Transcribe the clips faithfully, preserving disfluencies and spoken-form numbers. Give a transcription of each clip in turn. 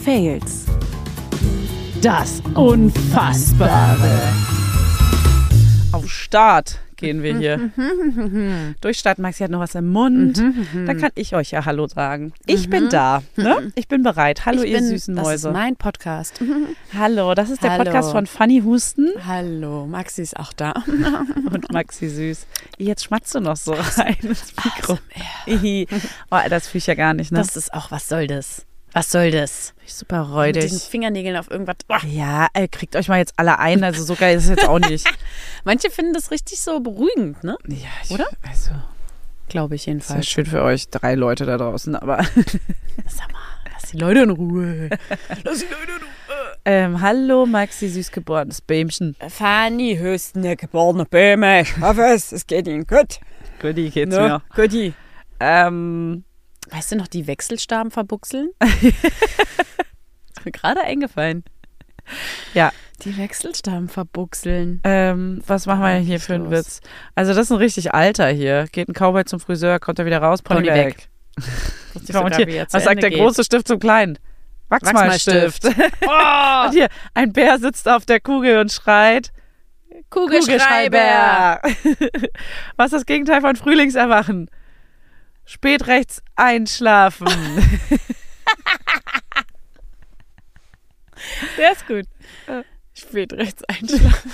Fails. Das Unfassbare. Auf Start gehen wir hier. Durchstarten, Maxi hat noch was im Mund. Dann kann ich euch ja Hallo sagen. Ich bin da. Ne? Ich bin bereit. Hallo, ich ihr bin, süßen das Mäuse. Das ist mein Podcast. Hallo, das ist der Hallo. Podcast von Fanny Husten. Hallo, Maxi ist auch da. Und Maxi süß. Jetzt schmatzt du noch so rein ins Mikro. Oh, das fühle ich ja gar nicht, ne? Das ist auch, was soll das? Was soll das? Super Mit räudig. diesen Fingernägeln auf irgendwas. Oh. Ja, ey, kriegt euch mal jetzt alle ein. Also so geil ist es jetzt auch nicht. Manche finden das richtig so beruhigend, ne? Ja, ich, Oder? Also, Glaube ich das ist ja jedenfalls. schön für euch, drei Leute da draußen, aber Sag mal, lass die Leute in Ruhe. Lass die Leute in Ruhe. ähm, hallo Maxi, süßgeborenes Bämchen. Fanny Husten, der geborene Böhme. Ich hoffe es, es geht Ihnen gut. Guti, geht's No, mir. Guti. Ähm, Weißt du noch, die Wechselstaben verbuchseln? Ist mir gerade eingefallen. ja, Die Wechselstaben verbuchseln. ähm, was machen wir hier was für einen los? Witz? Also das ist ein richtig alter hier. Geht ein Cowboy zum Friseur, kommt er wieder raus, Pony, Pony weg. weg. Komm, und hier, was sagt der große Stift zum kleinen? Wachsmalstift. Oh, Und hier, ein Bär sitzt auf der Kugel und schreit Kugelschreiber. Was ist das Gegenteil von Frühlingserwachen? Spät rechts einschlafen. Der ist gut. Spät rechts einschlafen.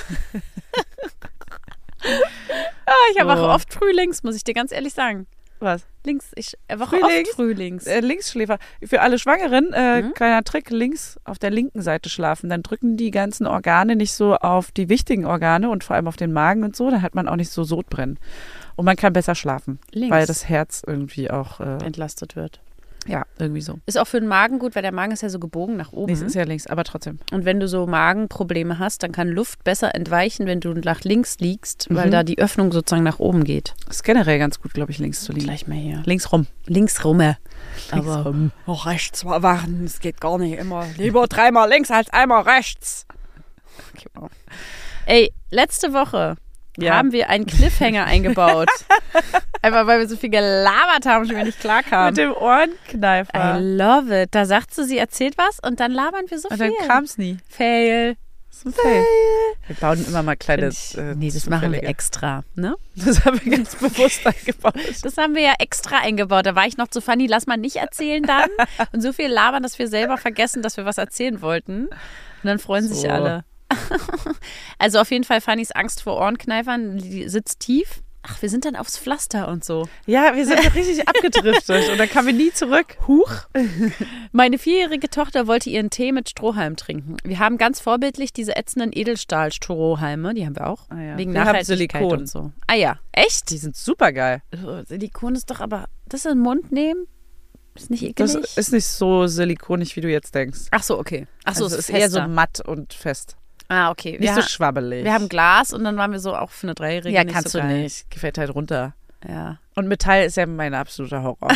ah, ich erwache Oh. oft frühlings, muss ich dir ganz ehrlich sagen. Was? Links, ich erwache Frühlings? oft frühlings. Äh, Linksschläfer. Für alle Schwangeren, äh, Mhm. kleiner Trick, links auf der linken Seite schlafen. Dann drücken die ganzen Organe nicht so auf die wichtigen Organe und vor allem auf den Magen und so. Dann hat man auch nicht so Sodbrennen. Und man kann besser schlafen, Links weil das Herz irgendwie auch, äh, entlastet wird. ja, irgendwie so. Ist auch für den Magen gut, weil der Magen ist ja so gebogen nach oben. Nee, es ist ja links, aber trotzdem. Und wenn du so Magenprobleme hast, dann kann Luft besser entweichen, wenn du nach links liegst, weil Mhm. da die Öffnung sozusagen nach oben geht. Ist generell ganz gut, glaube ich, links zu liegen. Gleich mal hier. Links rum. Links rum. Aber Aber auch rechts mal warten, das geht gar nicht immer. Lieber dreimal links als einmal rechts. Genau. Ey, letzte Woche Ja. haben wir einen Cliffhanger eingebaut. Einfach weil wir so viel gelabert haben, schon wir nicht klar mit kamen. dem Ohrenkneifer. I love it. Da sagt sie, sie erzählt was und dann labern wir so Und viel. dann kam es nie. Fail. Das ist ein Fail. Wir bauen immer mal kleine. Ich, äh, nee, das machen wir zufällige- extra, ne? Das haben wir ganz bewusst eingebaut. Das haben wir ja extra eingebaut. Da war ich noch zu Fanny, lass mal nicht erzählen dann. Und so viel labern, dass wir selber vergessen, dass wir was erzählen wollten. Und dann freuen sich So. alle. Also auf jeden Fall Fannys Angst vor Ohrenkneifern, die sitzt tief. Ach, wir sind dann aufs Pflaster und so. Ja, wir sind richtig abgedriftet und dann kamen wir nie zurück. Huch. Meine vierjährige Tochter wollte ihren Tee mit Strohhalm trinken. Wir haben ganz vorbildlich diese ätzenden Edelstahl-Strohhalme, die haben wir auch. Ah ja. Wegen Wir haben Nachhaltigkeit Silikon. und so. Ah ja, echt? Die sind super geil. Oh, Silikon ist doch aber, das in den Mund nehmen? Ist nicht ekelig? Das ist nicht so silikonig, wie du jetzt denkst. Ach so, okay. Ach so, Also es es ist eher so fester. matt und fest. Ah, okay. Nicht Wir, so ha- schwabbelig. wir haben Glas und dann waren wir so auch für eine Dreijährige ja, nicht kannst so du geil. nicht. Gefällt halt runter. Ja. Und Metall ist ja mein absoluter Horror.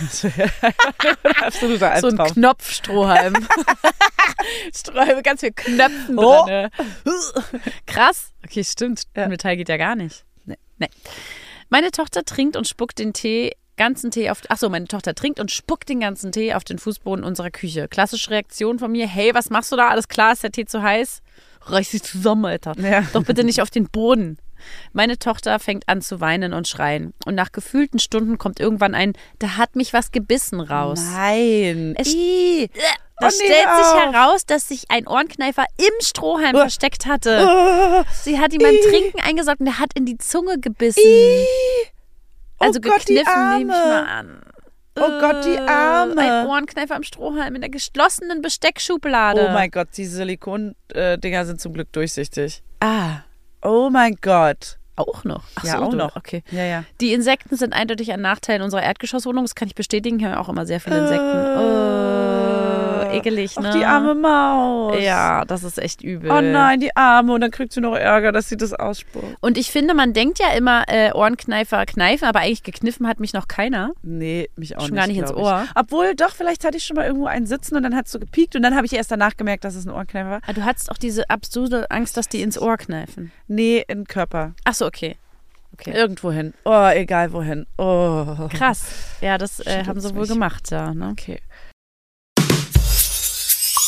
absoluter So ein Albtraum. Knopfstrohhalm. Strohhalm mit ganz viel Knöpfen Oh. drin. Krass. Okay, stimmt. Ja. Metall geht ja gar nicht. Nee. nee. Meine Tochter trinkt und spuckt den Tee, ganzen Tee auf. Achso, meine Tochter trinkt und spuckt den ganzen Tee auf den Fußboden unserer Küche. Klassische Reaktion von mir: Hey, was machst du da? Alles klar, ist der Tee zu heiß? Reiß dich zusammen, Alter. Ja. Doch bitte nicht auf den Boden. Meine Tochter fängt an zu weinen und schreien. Und nach gefühlten Stunden kommt irgendwann ein: Da hat mich was gebissen raus. Nein. Es- Ih. Da Oh, nee, stellt sich auf. heraus, dass sich ein Ohrenkneifer im Strohhalm Oh. versteckt hatte. Oh. Sie hat ihm beim Ih. Trinken eingesaugt und er hat in die Zunge gebissen. Ih. Also oh Gott, die gekniffen, nehme ich Arme. mal an. Oh Gott, die Äh, Arme. Ein Ohrenkneifer im Strohhalm in der geschlossenen Besteckschublade. Oh mein Gott, die Silikon-Dinger sind zum Glück durchsichtig. Ah, Oh mein Gott. auch noch. Ach Ja, so, auch du- noch. Okay. Ja, ja. Die Insekten sind eindeutig ein Nachteil in unserer Erdgeschosswohnung. Das kann ich bestätigen. Hier haben wir auch immer sehr viele Insekten. Oh, ekelig, ne? Ach, die arme Maus. Ja, das ist echt übel. Oh nein, die Arme. Und dann kriegt sie noch Ärger, dass sie das ausspuckt. Und ich finde, man denkt ja immer, äh, Ohrenkneifer kneifen, aber eigentlich gekniffen hat mich noch keiner. Nee, mich auch Schon nicht. gar nicht ins glaub Ohr. Ich. Obwohl, doch, vielleicht hatte ich schon mal irgendwo einen sitzen und dann hat es so gepiekt und dann habe ich erst danach gemerkt, dass es ein Ohrenkneifer war. Ah, du hattest auch diese absurde Angst, dass die ins Ohr kneifen. Nee, im Körper. Ach so, okay. Okay. Irgendwo hin. Oh, egal wohin. Oh. Krass. Ja, das äh, Schüttelt's haben sie wohl mich. gemacht, ja. Ne? Okay.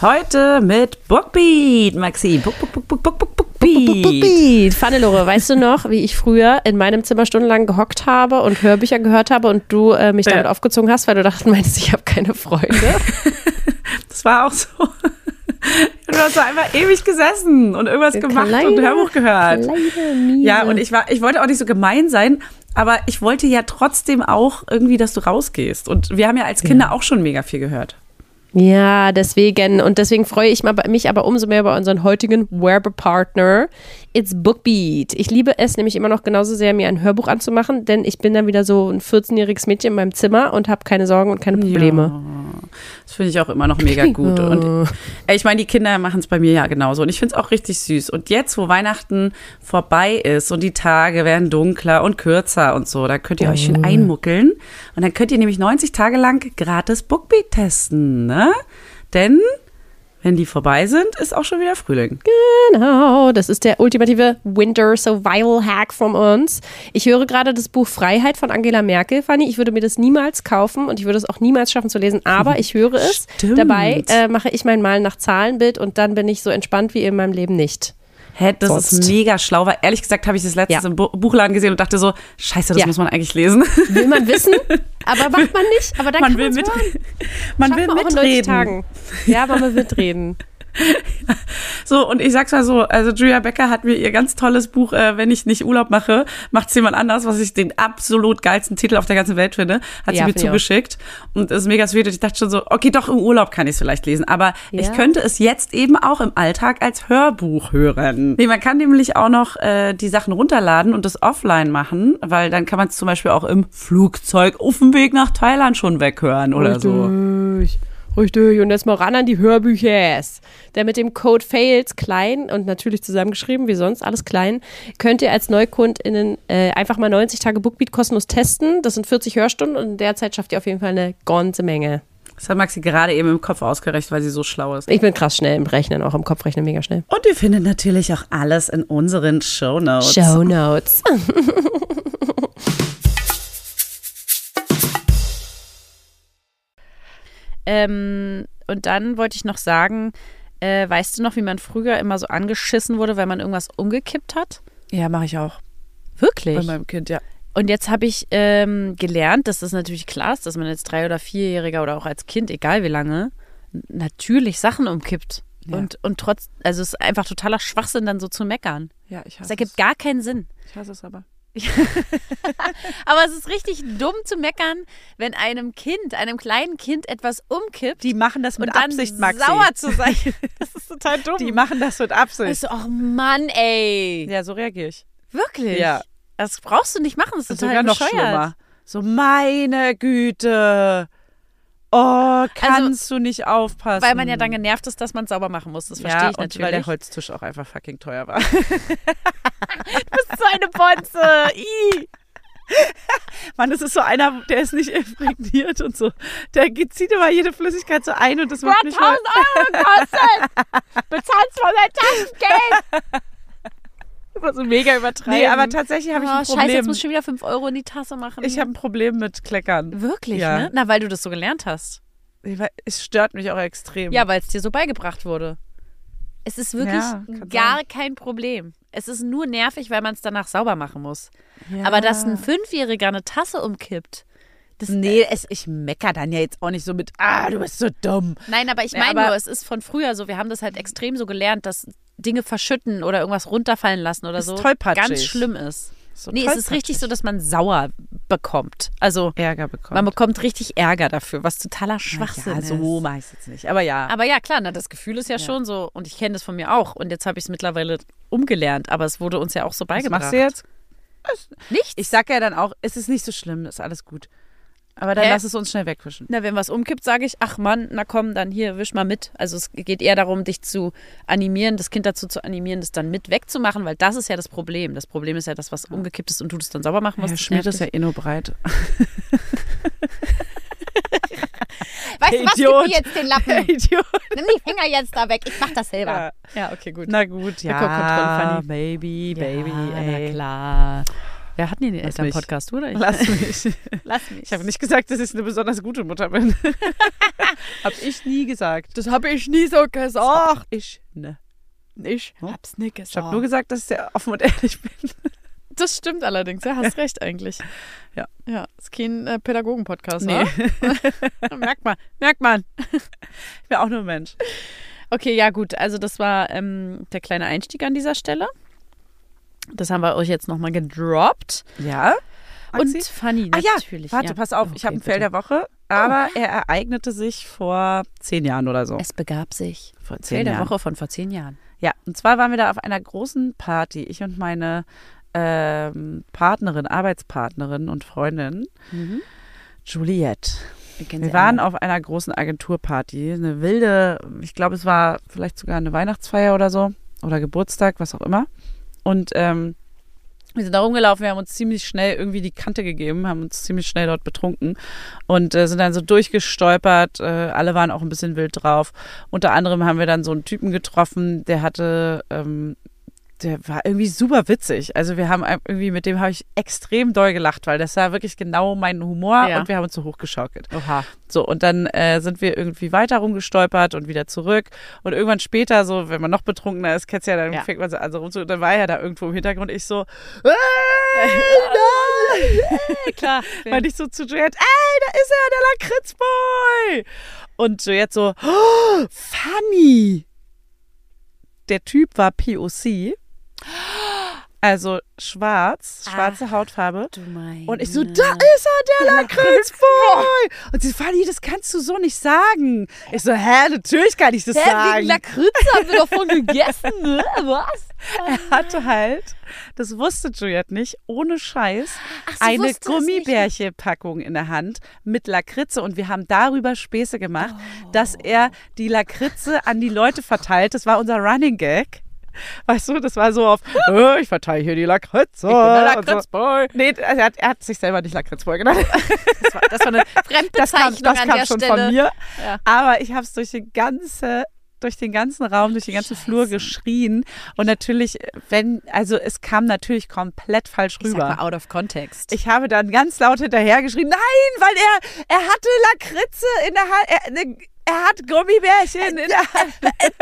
Heute mit Bookbeat, Maxi. Book, book, book, book, book, book, Bookbeat. Bookbeat. Pfannelore, weißt du noch, wie ich früher in meinem Zimmer stundenlang gehockt habe und Hörbücher gehört habe und du äh, mich damit ja. aufgezogen hast, weil du dachtest, meinst, ich habe keine Freunde? Das war auch so. Du hast so einfach ewig gesessen und irgendwas gemacht kleine, und Hörbuch gehört. Kleine, miese. Ja, und ich war, ich wollte auch nicht so gemein sein, aber ich wollte ja trotzdem auch irgendwie, dass du rausgehst. Und wir haben ja als Kinder ja. auch schon mega viel gehört. Ja, deswegen. Und deswegen freue ich mich aber umso mehr über unseren heutigen Werbepartner. It's Bookbeat. Ich liebe es nämlich immer noch genauso sehr, mir ein Hörbuch anzumachen, denn ich bin dann wieder so ein vierzehnjähriges Mädchen in meinem Zimmer und habe keine Sorgen und keine Probleme. Ja, das finde ich auch immer noch mega gut. Und ich meine, die Kinder machen es bei mir ja genauso. Und ich finde es auch richtig süß. Und jetzt, wo Weihnachten vorbei ist und die Tage werden dunkler und kürzer und so, da könnt ihr euch schön einmuckeln. Und dann könnt ihr nämlich neunzig Tage lang gratis Bookbeat testen, ne? Denn wenn die vorbei sind, ist auch schon wieder Frühling. Genau, das ist der ultimative Winter Survival Hack von uns. Ich höre gerade das Buch Freiheit von Angela Merkel, Fanny. Ich würde mir das niemals kaufen und ich würde es auch niemals schaffen zu lesen, aber ich höre es. Stimmt. Dabei äh, mache ich mein Malen nach Zahlenbild und dann bin ich so entspannt wie in meinem Leben nicht. Hä, das Sonst. ist mega schlau, weil ehrlich gesagt habe ich das letztens Ja. im Bu- Buchladen gesehen und dachte so, scheiße, das Ja. muss man eigentlich lesen. Will man wissen, aber macht man nicht. Aber dann Man kann will man's mit, hören. man Schafft will man auch in neunzig mitreden. Tagen. Ja, aber man will mitreden. So, und ich sag's mal so, also Julia Becker hat mir ihr ganz tolles Buch, äh, wenn ich nicht Urlaub mache, macht's jemand anders, was ich den absolut geilsten Titel auf der ganzen Welt finde, hat Ja, sie mir find ich zugeschickt. Und das ist mega sweet. Und ich dachte schon so, okay, doch im Urlaub kann ich es vielleicht lesen. Aber Ja. ich könnte es jetzt eben auch im Alltag als Hörbuch hören. Nee, man kann nämlich auch noch äh, die Sachen runterladen und das offline machen, weil dann kann man es zum Beispiel auch im Flugzeug auf dem Weg nach Thailand schon weghören oder so. Richtig. Richtig, und jetzt mal ran an die Hörbücher. Denn mit dem Code FAILS, klein und natürlich zusammengeschrieben, wie sonst, alles klein, könnt ihr als NeukundInnen äh, einfach mal neunzig Tage Bookbeat kostenlos testen. Das sind vierzig Hörstunden und in der Zeit schafft ihr auf jeden Fall eine ganze Menge. Das hat Maxi gerade eben im Kopf ausgerechnet, weil sie so schlau ist. Ich bin krass schnell im Rechnen, auch im Kopf rechnen mega schnell. Und ihr findet natürlich auch alles in unseren Shownotes. Shownotes. Ähm, und dann wollte ich noch sagen, äh, weißt du noch, wie man früher immer so angeschissen wurde, wenn man irgendwas umgekippt hat? Ja, mache ich auch. Wirklich? Bei meinem Kind, ja. Und jetzt habe ich ähm, gelernt, dass das natürlich klar ist, dass man als Drei- oder Vierjähriger oder auch als Kind, egal wie lange, natürlich Sachen umkippt. Ja. Und, und trotz, also es ist einfach totaler Schwachsinn, dann so zu meckern. Ja, ich hasse Das ergibt es. gar keinen Sinn. Ich hasse es aber. Aber es ist richtig dumm zu meckern, wenn einem Kind, einem kleinen Kind etwas umkippt. Die machen das mit und dann Absicht, Maxi. sauer zu sein. Das ist total dumm. Die machen das mit Absicht. Also, ach Mann, ey. Ja, so reagiere ich. Wirklich? Ja. Das brauchst du nicht machen, das ist total Sogar noch bescheuert. schlimmer. So, meine Güte. Oh, kannst du nicht aufpassen. Weil man ja dann genervt ist, dass man es sauber machen muss. Das verstehe ja, ich und natürlich. weil der Holztisch auch einfach fucking teuer war. Du bist so eine Bonze. Ih. Mann, das ist so einer, der ist nicht imprägniert und so. Der zieht immer jede Flüssigkeit so ein und das macht mich mal... tausend Euro kostet. Bezahlst von dein Taschengeld. so mega übertreiben. Nee, aber tatsächlich habe ich oh, ein Problem. Scheiße, jetzt musst du schon wieder fünf Euro in die Tasse machen. Ich habe ein Problem mit Kleckern. Wirklich, ja. ne? Na, weil du das so gelernt hast. Es stört mich auch extrem. Ja, weil es dir so beigebracht wurde. Es ist wirklich ja, gar sein. kein Problem. Es ist nur nervig, weil man es danach sauber machen muss. Ja. Aber dass ein Fünfjähriger eine Tasse umkippt, das Nee, es, ich mecker dann ja jetzt auch nicht so mit, ah, du bist so dumm. Nein, aber ich Ja, meine aber- nur, es ist von früher so, wir haben das halt extrem so gelernt, dass Dinge verschütten oder irgendwas runterfallen lassen oder Ist so tollpatschig. ganz schlimm ist. So Nee, es ist richtig so, dass man sauer bekommt. Also Ärger bekommt. man bekommt richtig Ärger dafür, was totaler Schwachsinn ja, ist. so mache ich es jetzt nicht. Aber ja. Aber ja, klar, na, das Gefühl ist ja, Ja. schon so, und ich kenne das von mir auch. Und jetzt habe ich es mittlerweile umgelernt, aber es wurde uns ja auch so Was beigebracht. machst du jetzt? Nichts. Ich sag ja dann auch, es ist nicht so schlimm, ist alles gut. Aber dann Hä? lass es uns schnell wegwischen. Na, wenn was umkippt, sage ich, ach Mann, na komm, dann hier, wisch mal mit. Also es geht eher darum, dich zu animieren, das Kind dazu zu animieren, das dann mit wegzumachen, weil das ist ja das Problem. Das Problem ist ja, dass was umgekippt ist und du das dann sauber machen musst. Ja, das Schmiert nervt ist ja dich. eh nur breit. Weißt du was, gib Idiot. mir jetzt den Lappen. Idiot. Nimm die Finger jetzt da weg, ich mach das selber. Ja. Ja, okay, gut. Na gut, Wir gucken Kontrolle, ja, Fanny. Baby, Baby, ja, ey. na klar. Wer hat denn den Lass Elternpodcast, oder? Ich? Lass mich. Lass mich. Ich habe nicht gesagt, dass ich eine besonders gute Mutter bin. Habe ich nie gesagt. Das habe ich nie so gesagt. Ich, ne. Ich Hm? hab's nicht gesagt. Ich habe nur gesagt, dass ich sehr offen und ehrlich bin. Das stimmt allerdings, ja, hast recht eigentlich. Ja. Ja, ist kein äh, Pädagogen-Podcast, Nee. ne? Merkt man, merkt man. Ich bin auch nur ein Mensch. Okay, ja gut, also das war ähm, der kleine Einstieg an dieser Stelle. Das haben wir euch jetzt nochmal gedroppt. Ja. Und funny, Ah ja, natürlich. warte, ja. pass auf, Okay, ich habe ein bitte. Fail der Woche, aber er ereignete sich vor zehn Jahren oder so. Es begab sich. Vor Fail der Woche von vor zehn Jahren. Ja, und zwar waren wir da auf einer großen Party, ich und meine ähm, Partnerin, Arbeitspartnerin und Freundin, Mhm. Juliette. Wir, kennen Wir sie waren alle. auf einer großen Agenturparty, eine wilde, ich glaube, es war vielleicht sogar eine Weihnachtsfeier oder so oder Geburtstag, was auch immer. Und ähm, wir sind da rumgelaufen, wir haben uns ziemlich schnell irgendwie die Kante gegeben, haben uns ziemlich schnell dort betrunken und äh, sind dann so durchgestolpert. Äh, alle waren auch ein bisschen wild drauf. Unter anderem haben wir dann so einen Typen getroffen, der hatte, ähm, der war irgendwie super witzig. Also wir haben irgendwie, mit dem habe ich extrem doll gelacht, weil das war wirklich genau mein Humor Ja. und wir haben uns so hochgeschaukelt. Oha. So, und dann äh, sind wir irgendwie weiter rumgestolpert und wieder zurück. Und irgendwann später, so, wenn man noch betrunkener ist, kennst du ja, dann Ja. fängt man so an, so rum zu, dann war er da irgendwo im Hintergrund. Ich so, ey, nein! Klar. Weil ich so zu Juliette, ey, da ist er, der Lakritzboy! Und Juliette so, oh, funny! Der Typ war P O C. Also schwarz, schwarze Hautfarbe. Du meinst. Und ich so, da ist er, der Lakritzboy! Und sie, Fanny, das kannst du so nicht sagen. Ich so, hä, natürlich kann ich das sagen. Lakritze haben wir doch von gegessen, ne? Was? Er hatte halt, das wusste Juliette nicht, ohne Scheiß, Ach, sie eine wusste es nicht. Gummibärchenpackung in der Hand mit Lakritze. Und wir haben darüber Späße gemacht, dass er die Lakritze an die Leute verteilt. Das war unser Running Gag. Weißt du, das war so auf, oh, ich verteile hier die Lakritze. Ich bin der und so. Lakritzboy. Nee, also er hat, er hat sich selber nicht Lakritzboy genannt. Das war, das war eine Das kam, Fremdbezeichnung das an kam der schon Stelle. von mir. Ja. Aber ich habe es durch den ganze, durch den ganzen Raum, durch den ganzen Scheiße. Flur geschrien. Und natürlich, wenn, also es kam natürlich komplett falsch Ich sag rüber. mal out of context. Ich habe dann ganz laut hinterher geschrien, nein, weil er, er hatte Lakritze in der Hand, er, ne, er hat Gummibärchen in der Hand.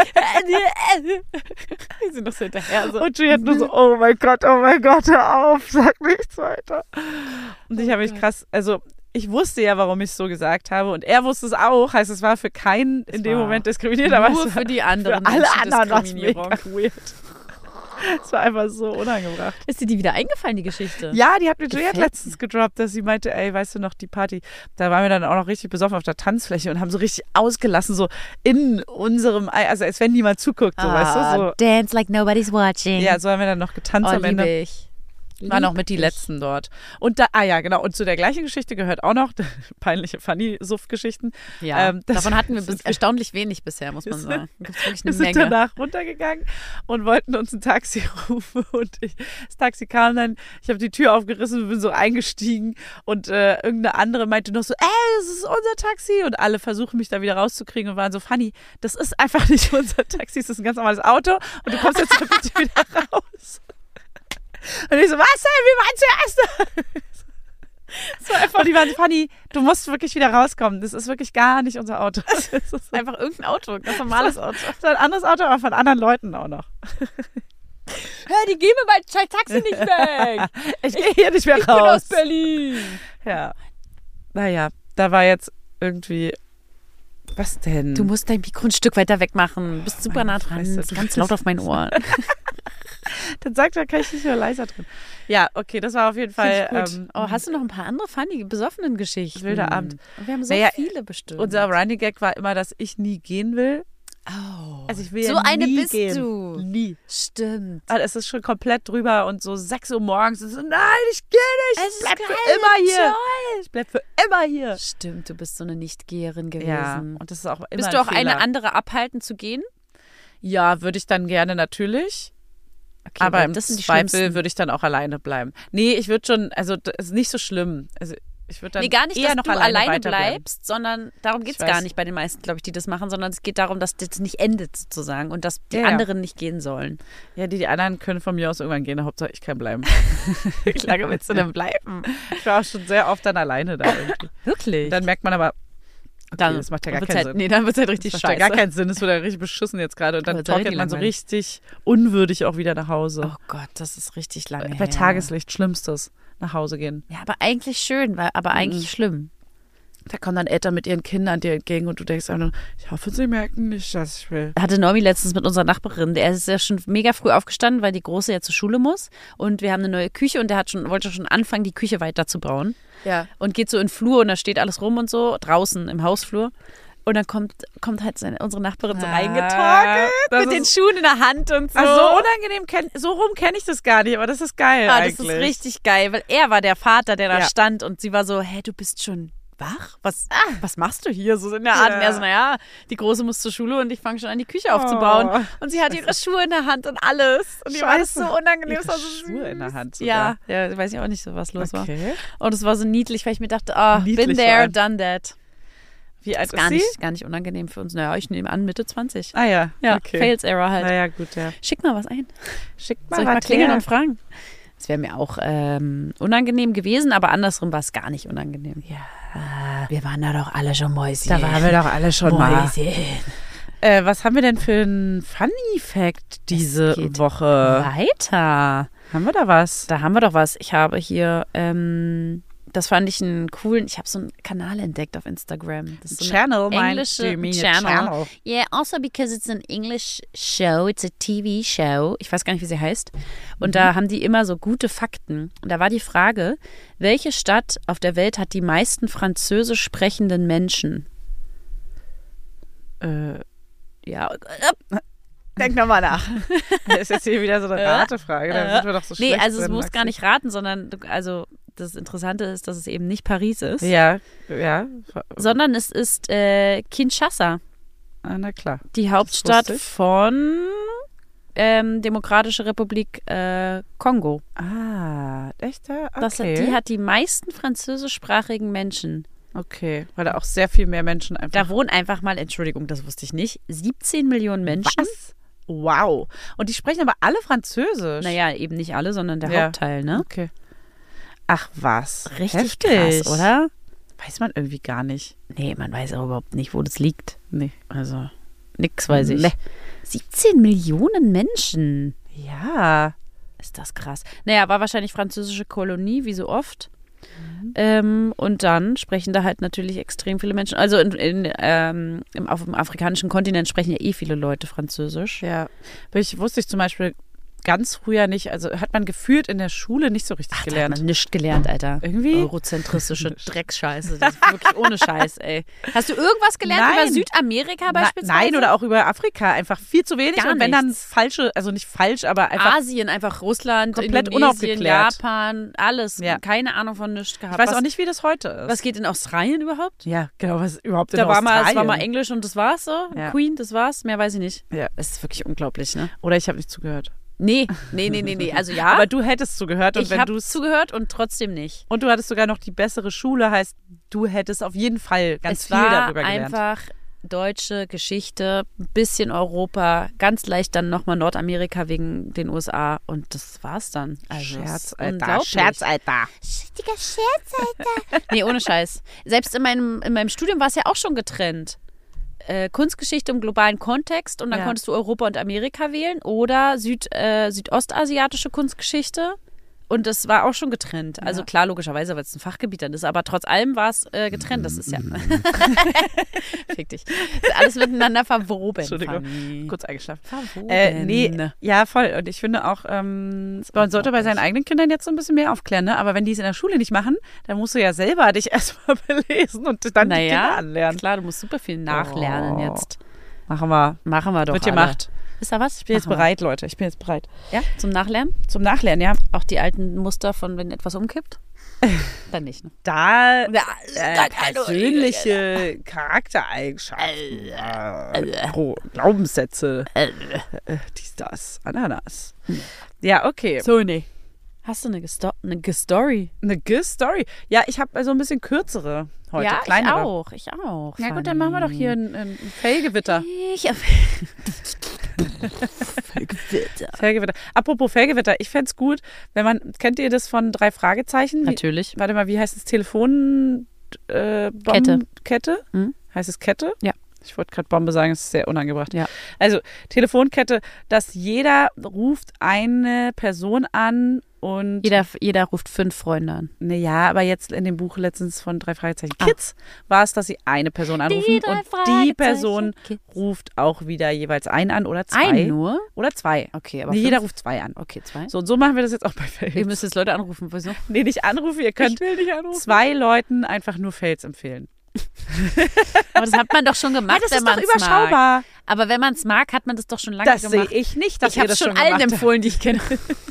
Wir sind doch so hinterher. So. Und Juliette nur so, oh mein Gott, oh mein Gott, hör auf, sag nichts weiter. Und ich habe mich krass, also ich wusste ja, warum ich es so gesagt habe und er wusste es auch, heißt, es war für keinen in dem war Moment diskriminiert, aber nur es war für die anderen für alle Menschen anderen war es Diskriminierung. mega weird. Es war einfach so unangebracht. Ist dir die wieder eingefallen, die Geschichte? Ja, die hat mir Juliette Gefällt letztens gedroppt, dass sie meinte, ey, weißt du noch, die Party, da waren wir dann auch noch richtig besoffen auf der Tanzfläche und haben so richtig ausgelassen, so in unserem, also als wenn niemand zuguckt, so, weißt du, so. Dance like nobody's watching. Ja, so haben wir dann noch getanzt oh, am Ende. liebe ich. Waren auch mit die letzten dort. Und da, ah ja, genau. Und zu der gleichen Geschichte gehört auch noch peinliche Funny-Suff-Geschichten. Ja, Ähm, das- davon hatten wir bis, erstaunlich wenig bisher, muss man sagen. Da gibt's wirklich Wir eine sind Menge. danach runtergegangen und wollten uns ein Taxi rufen. Und ich, das Taxi kam dann, ich habe die Tür aufgerissen und bin so eingestiegen. Und äh, irgendeine andere meinte noch so, ey, das ist unser Taxi. Und alle versuchen mich da wieder rauszukriegen und waren so, Fanny, das ist einfach nicht unser Taxi, das ist ein ganz normales Auto. Und du kommst jetzt da bitte wieder raus. Und ich so, was denn? Wir waren zuerst. Das war einfach, und die waren so, Fanny, du musst wirklich wieder rauskommen. Das ist wirklich gar nicht unser Auto. Das ist so. Einfach irgendein Auto, ein ganz normales Auto. Das war ein anderes Auto, aber von anderen Leuten auch noch. Hey, die geben mir mein scheiß Taxi nicht weg. Ich gehe hier nicht mehr Ich bin aus raus. Berlin. Ja. Naja, da war jetzt irgendwie. Was denn? Du musst dein Mikro ein Stück weiter wegmachen. Du bist super nah dran. Fresse, Das ist du ganz bist- laut auf mein Ohr. Dann sagt er, kann ich nicht mehr leiser drin. Ja, okay, das war auf jeden Fall. Finde ich gut. Ähm, Oh, hast du noch ein paar andere funny, besoffenen Geschichten? Wilder Abend. Wir haben so Naja, viele bestimmt. unser Running Gag war immer, dass ich nie gehen will. oh. Also ich will So ja eine nie bist gehen. du. Nie. Stimmt. Also es ist schon komplett drüber und so sechs Uhr morgens. Es ist so, nein, ich gehe nicht. Es Ich ist bleib für geil, immer hier. toll. Ich bleib für immer hier. Stimmt, du bist so eine Nichtgeherin gewesen. Ja, und das ist auch immer Bist ein du auch Fehler. eine andere abhalten zu gehen? Ja, würde ich dann gerne natürlich. Okay, Aber weil im das sind die Zweifel schlimmsten. würde ich dann auch alleine bleiben. Nee, ich würde schon, also das ist nicht so schlimm. Also Ich würde dann Nee, gar nicht, eher dass noch du alleine, alleine weiterbleiben. bleibst, sondern darum geht es Ich gar weiß. nicht bei den meisten, glaube ich, die das machen, sondern es geht darum, dass das nicht endet sozusagen und dass die Ja, ja. anderen nicht gehen sollen. Ja, die, die anderen können von mir aus irgendwann gehen, Hauptsache ich kann bleiben. Wie lange willst du denn bleiben? Ich war auch schon sehr oft dann alleine da irgendwie. Wirklich? Dann merkt man aber, okay, dann das macht ja gar wird's keinen halt, Sinn. Nee, dann wird es halt richtig Das macht ja scheiße. gar keinen Sinn, es wird ja richtig beschissen jetzt gerade und dann Aber torkelt richtig man so langweilig. richtig unwürdig auch wieder nach Hause. Oh Gott, das ist richtig lange Bei her. Tageslicht, Schlimmstes, nach Hause gehen. Ja, aber eigentlich schön, weil, aber eigentlich schlimm. Da kommen dann Eltern mit ihren Kindern dir entgegen und du denkst einfach nur, ich hoffe, sie merken nicht, dass ich will. Hatte Naomi letztens mit unserer Nachbarin, der ist ja schon mega früh aufgestanden, weil die Große ja zur Schule muss und wir haben eine neue Küche und der hat schon, wollte schon anfangen, die Küche weiterzubauen Ja. und geht so in den Flur und da steht alles rum und so, draußen im Hausflur. Und dann kommt, kommt halt seine, unsere Nachbarin so Ah, reingetorkelt das mit den ist- Schuhen in der Hand und so. Ach, so unangenehm, kenn, so rum kenne ich das gar nicht, aber das ist geil Ah, das eigentlich. ist richtig geil, weil er war der Vater, der da Ja. stand und sie war so, hä, du bist schon wach? Was, was machst du hier? So in der Art. Ja. Und er so, naja, die Große muss zur Schule und ich fange schon an, die Küche aufzubauen. Oh. Und sie hat ihre Schuhe in der Hand und alles. Und die war das so Scheiße. unangenehm. Es Ihre war so Schuhe süß. in der Hand Ja, sogar. ja, weiß ich auch nicht so, was los war. Okay. Und es war so niedlich, weil ich mir dachte, ah, Niedlich been vor there, allem. done that. Wie alt Ist ist gar sie? nicht, gar nicht unangenehm für uns. Naja, ich nehme an, Mitte zwanzig. Ah ja, Ja, okay. Fails-Era halt. Naja, gut, ja. Schick mal was ein. Schickt Soll ich mal klingeln und fragen? Das wäre mir auch ähm, unangenehm gewesen, aber andersrum war es gar nicht unangenehm. Ja. Wir waren da doch alle schon Mäuschen. Da waren wir doch alle schon mal. Mäuschen. Äh, was haben wir denn für einen Funny Fact diese geht Woche? Weiter. Haben wir da was? Da haben wir doch was. Ich habe hier, ähm, das fand ich einen coolen, ich habe so einen Kanal entdeckt auf Instagram. Das ist so eine Channel, mein- englische do you mean a Channel. channel? Yeah, also because it's an English show, it's a T V show. Ich weiß gar nicht, wie sie heißt. Und Mhm. da haben die immer so gute Fakten. Und da war die Frage, welche Stadt auf der Welt hat die meisten französisch sprechenden Menschen? Äh, Ja, äh, denk nochmal nach. das ist jetzt hier wieder so eine Ratefrage. Da sind wir doch so Nee, schlecht also es drin, muss Maxi. gar nicht raten, sondern du- also das Interessante ist, dass es eben nicht Paris ist, Ja, ja. sondern es ist äh, Kinshasa, Ah, na klar. die Hauptstadt wusste ich. von ähm, Demokratische Republik äh, Kongo. Ah, echt da? Okay. Das, die hat die meisten französischsprachigen Menschen. okay, weil da auch sehr viel mehr Menschen einfach... Da wohnen einfach mal, Entschuldigung, das wusste ich nicht, siebzehn Millionen Menschen. Was? Wow. Und die sprechen aber alle Französisch. Naja, eben nicht alle, sondern der Ja. Hauptteil, ne? Okay. Ach was. Richtig Heftig. krass, oder? Weiß man irgendwie gar nicht. Nee, man weiß auch überhaupt nicht, wo das liegt. Nee. Also, nix weiß ich. Nee. siebzehn Millionen Menschen. Ja. Ist das krass. Naja, war wahrscheinlich französische Kolonie, wie so oft. Ähm, und dann sprechen da halt natürlich extrem viele Menschen. Also in, in, ähm, im, auf dem afrikanischen Kontinent sprechen ja eh viele Leute Französisch. Ja. Ich wusste ich zum Beispiel ganz früher nicht, also hat man gefühlt in der Schule nicht so richtig Ach, da hat gelernt. man nichts gelernt, Alter. Irgendwie? Eurozentristische Drecksscheiße. Das ist wirklich ohne Scheiß, ey. Hast du irgendwas gelernt Nein. über Südamerika Na, beispielsweise? nein, oder auch über Afrika. Einfach viel zu wenig. Gar und wenn dann nichts. falsche, also nicht falsch, aber einfach. Asien, einfach Russland, komplett Indonesien, unaufgeklärt. Japan, alles. Ja. Keine Ahnung von nichts gehabt. Ich weiß was, auch nicht, wie das heute ist. Was geht in Australien überhaupt? Ja, genau, was überhaupt in Da war mal, Australien. es war mal Englisch und das war's so. Ja. Queen, das war's. Mehr weiß ich nicht. Ja. Es ist wirklich unglaublich, ne? Oder ich habe nicht zugehört. Nee, nee, nee, nee, nee. Also ja, Aber du hättest zugehört und ich wenn habe du zugehört und trotzdem nicht. und du hattest sogar noch die bessere Schule, heißt, du hättest auf jeden Fall ganz es viel war darüber gelernt. einfach deutsche Geschichte, ein bisschen Europa, ganz leicht dann nochmal Nordamerika wegen den U S A und das war's dann. Also Scherz, es ist Alter. unglaublich. Scherz, Alter. Richtiger Scherz, Alter. Nee, ohne Scheiß. Selbst in meinem, in meinem Studium war es ja auch schon getrennt. Äh, Kunstgeschichte im globalen Kontext und dann Ja. konntest du Europa und Amerika wählen oder Süd, äh, südostasiatische Kunstgeschichte und das war auch schon getrennt. Also klar, logischerweise, weil es ein Fachgebiet dann ist, aber trotz allem war es äh, getrennt. Das ist ja... Fick dich. Das ist alles miteinander verwoben. Entschuldigung, Fanny. kurz eingeschlafen. Verwoben. Äh, nee, ja, voll. Und ich finde auch, ähm, man sollte bei seinen eigenen Kindern jetzt so ein bisschen mehr aufklären, ne? Aber wenn die es in der Schule nicht machen, dann musst du ja selber dich erstmal belesen und dann die Kinder Naja, anlernen. klar, du musst super viel nachlernen Oh. jetzt. Machen wir. Machen wir doch Wird alle. gemacht. Ist da was? Ich bin jetzt bereit, Leute. Ich bin jetzt bereit. Ja, zum Nachlernen? Zum Nachlernen, ja. Auch die alten Muster von, wenn etwas umkippt? Dann nicht, ne? Da Ja, äh, persönliche Charaktereigenschaften, äh, Pro- Glaubenssätze, äh, dies, das, Ananas. Ja, okay. So, nee. Hast du eine, Gesto- eine Gestory? Eine G-Story. Ja, ich habe so ein bisschen kürzere heute, Ja, kleinere. ich auch. Ich auch. Ja gut, dann machen wir doch hier ein, ein Fellgewitter. Ich Fellgewitter. Fellgewitter. Apropos Fellgewitter, ich fände es gut, wenn man, kennt ihr das von drei Fragezeichen? Wie, Natürlich. warte mal, wie heißt es? Telefon... Äh, Bomben- Kette. Kette? Hm? Heißt es Kette? Ja. Ich wollte gerade Bombe sagen, das ist sehr unangebracht. Ja. Also Telefonkette, dass jeder ruft eine Person an und... Jeder, jeder ruft fünf Freunde an. Naja, aber jetzt in dem Buch letztens von drei Fragezeichen Kids war es, dass sie eine Person anrufen drei und die Fragezeichen Person Kids. ruft auch wieder jeweils einen an oder zwei. Ein nur? Oder zwei. Okay, aber Nee, fünf? jeder ruft zwei an. Okay, zwei. So, und so machen wir das jetzt auch bei Ihr Fails. müsst jetzt Leute anrufen. Wieso? Nee, nicht anrufen, ihr könnt will nicht anrufen. zwei Leuten einfach nur Fails empfehlen. Aber das hat man doch schon gemacht, Ja, das wenn ist doch man's überschaubar. Mag. Aber wenn man es mag, hat man das doch schon lange Das sehe gemacht. ich nicht, dass ich ihr habe das schon schon allen gemacht habt. empfohlen, die ich kenne.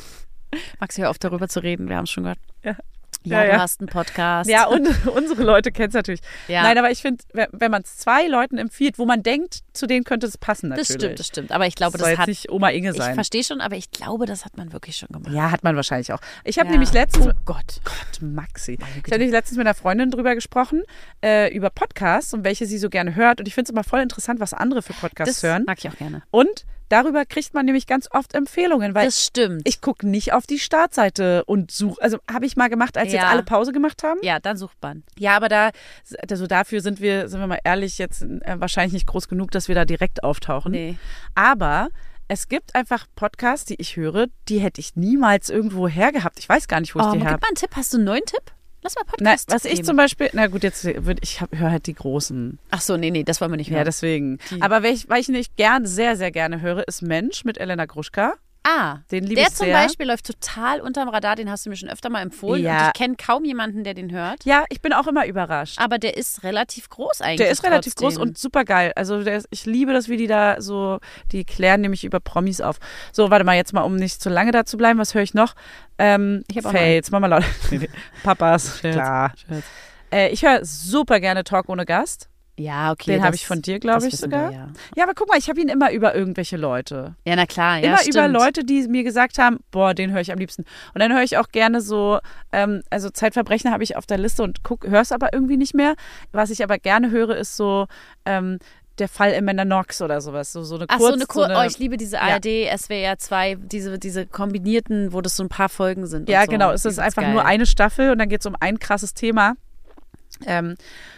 Max, hör auf, darüber zu reden. Wir haben es schon gehört. Ja. Ja, Ja, du ja. hast einen Podcast. Ja, und unsere Leute kennen es natürlich. Ja. Nein, aber ich finde, wenn man es zwei Leuten empfiehlt, wo man denkt, zu denen könnte es passen das natürlich. stimmt, das stimmt. Aber ich glaube, soll das jetzt hat. nicht Oma Inge Ich sein. verstehe schon, aber ich glaube, das hat man wirklich schon gemacht. Ja, hat man wahrscheinlich auch. Ich habe Ja. nämlich letztens... Oh Gott. Gott, Maxi. Ich habe nämlich letztens mit einer Freundin drüber gesprochen, äh, über Podcasts und welche sie so gerne hört. Und ich finde es immer voll interessant, was andere für Podcasts Das hören. mag ich auch gerne. Und darüber kriegt man nämlich ganz oft Empfehlungen, weil Das stimmt. ich gucke nicht auf die Startseite und suche. Also habe ich mal gemacht, als Ja. jetzt alle Pause gemacht haben. ja, dann sucht man. Ja, aber da, also dafür sind wir, sind wir mal ehrlich, jetzt äh, wahrscheinlich nicht groß genug, dass wir da direkt auftauchen. Nee. Aber es gibt einfach Podcasts, die ich höre, die hätte ich niemals irgendwo hergehabt. Ich weiß gar nicht, wo ich Oh, die gib habe. mal einen Tipp. Hast du einen neuen Tipp? Lass mal Na, Podcast was ich geben. zum Beispiel, na gut, jetzt würd, ich höre halt die großen. Ach so, nee, nee, das wollen wir nicht hören. Ja, deswegen. Die- Aber weil ich, weil ich nicht gern, sehr, sehr gerne höre, ist Mensch mit Elena Gruschka. Ah, Den liebe der ich zum sehr. Beispiel läuft total unterm Radar, den hast du mir schon öfter mal empfohlen. Ja. Und ich kenne kaum jemanden, der den hört. Ja, ich bin auch immer überrascht. Aber der ist relativ groß eigentlich. Der ist relativ trotzdem. groß und super geil. Also der ist, ich liebe das, wie die da so, die klären nämlich über Promis auf. So, warte mal, jetzt mal, um nicht zu lange da zu bleiben, was höre ich noch? Ähm, Ich hab auch Fails, Mama laut. Nee, nee. Papas, Scherz, klar. Scherz. Äh, ich höre super gerne Talk ohne Gast. Ja, okay. Den das- habe ich von dir, glaube das ich, wissen sogar. Wir, ja. Ja, aber guck mal, ich habe ihn immer über irgendwelche Leute. ja, na klar. Ja, immer stimmt. über Leute, die mir gesagt haben, boah, den höre ich am liebsten. Und dann höre ich auch gerne so, ähm, also Zeitverbrechen habe ich auf der Liste und höre es aber irgendwie nicht mehr. Was ich aber gerne höre, ist so ähm, der Fall Amanda Knox oder sowas. So, so eine Ach Kurz, so, eine Kur so Oh, ich liebe diese Ja. A R D, S W R zwei, diese, diese kombinierten, wo das so ein paar Folgen sind. Ja, und so. genau. Es Die ist sind einfach geil. nur eine Staffel und dann geht es um ein krasses Thema. Ähm,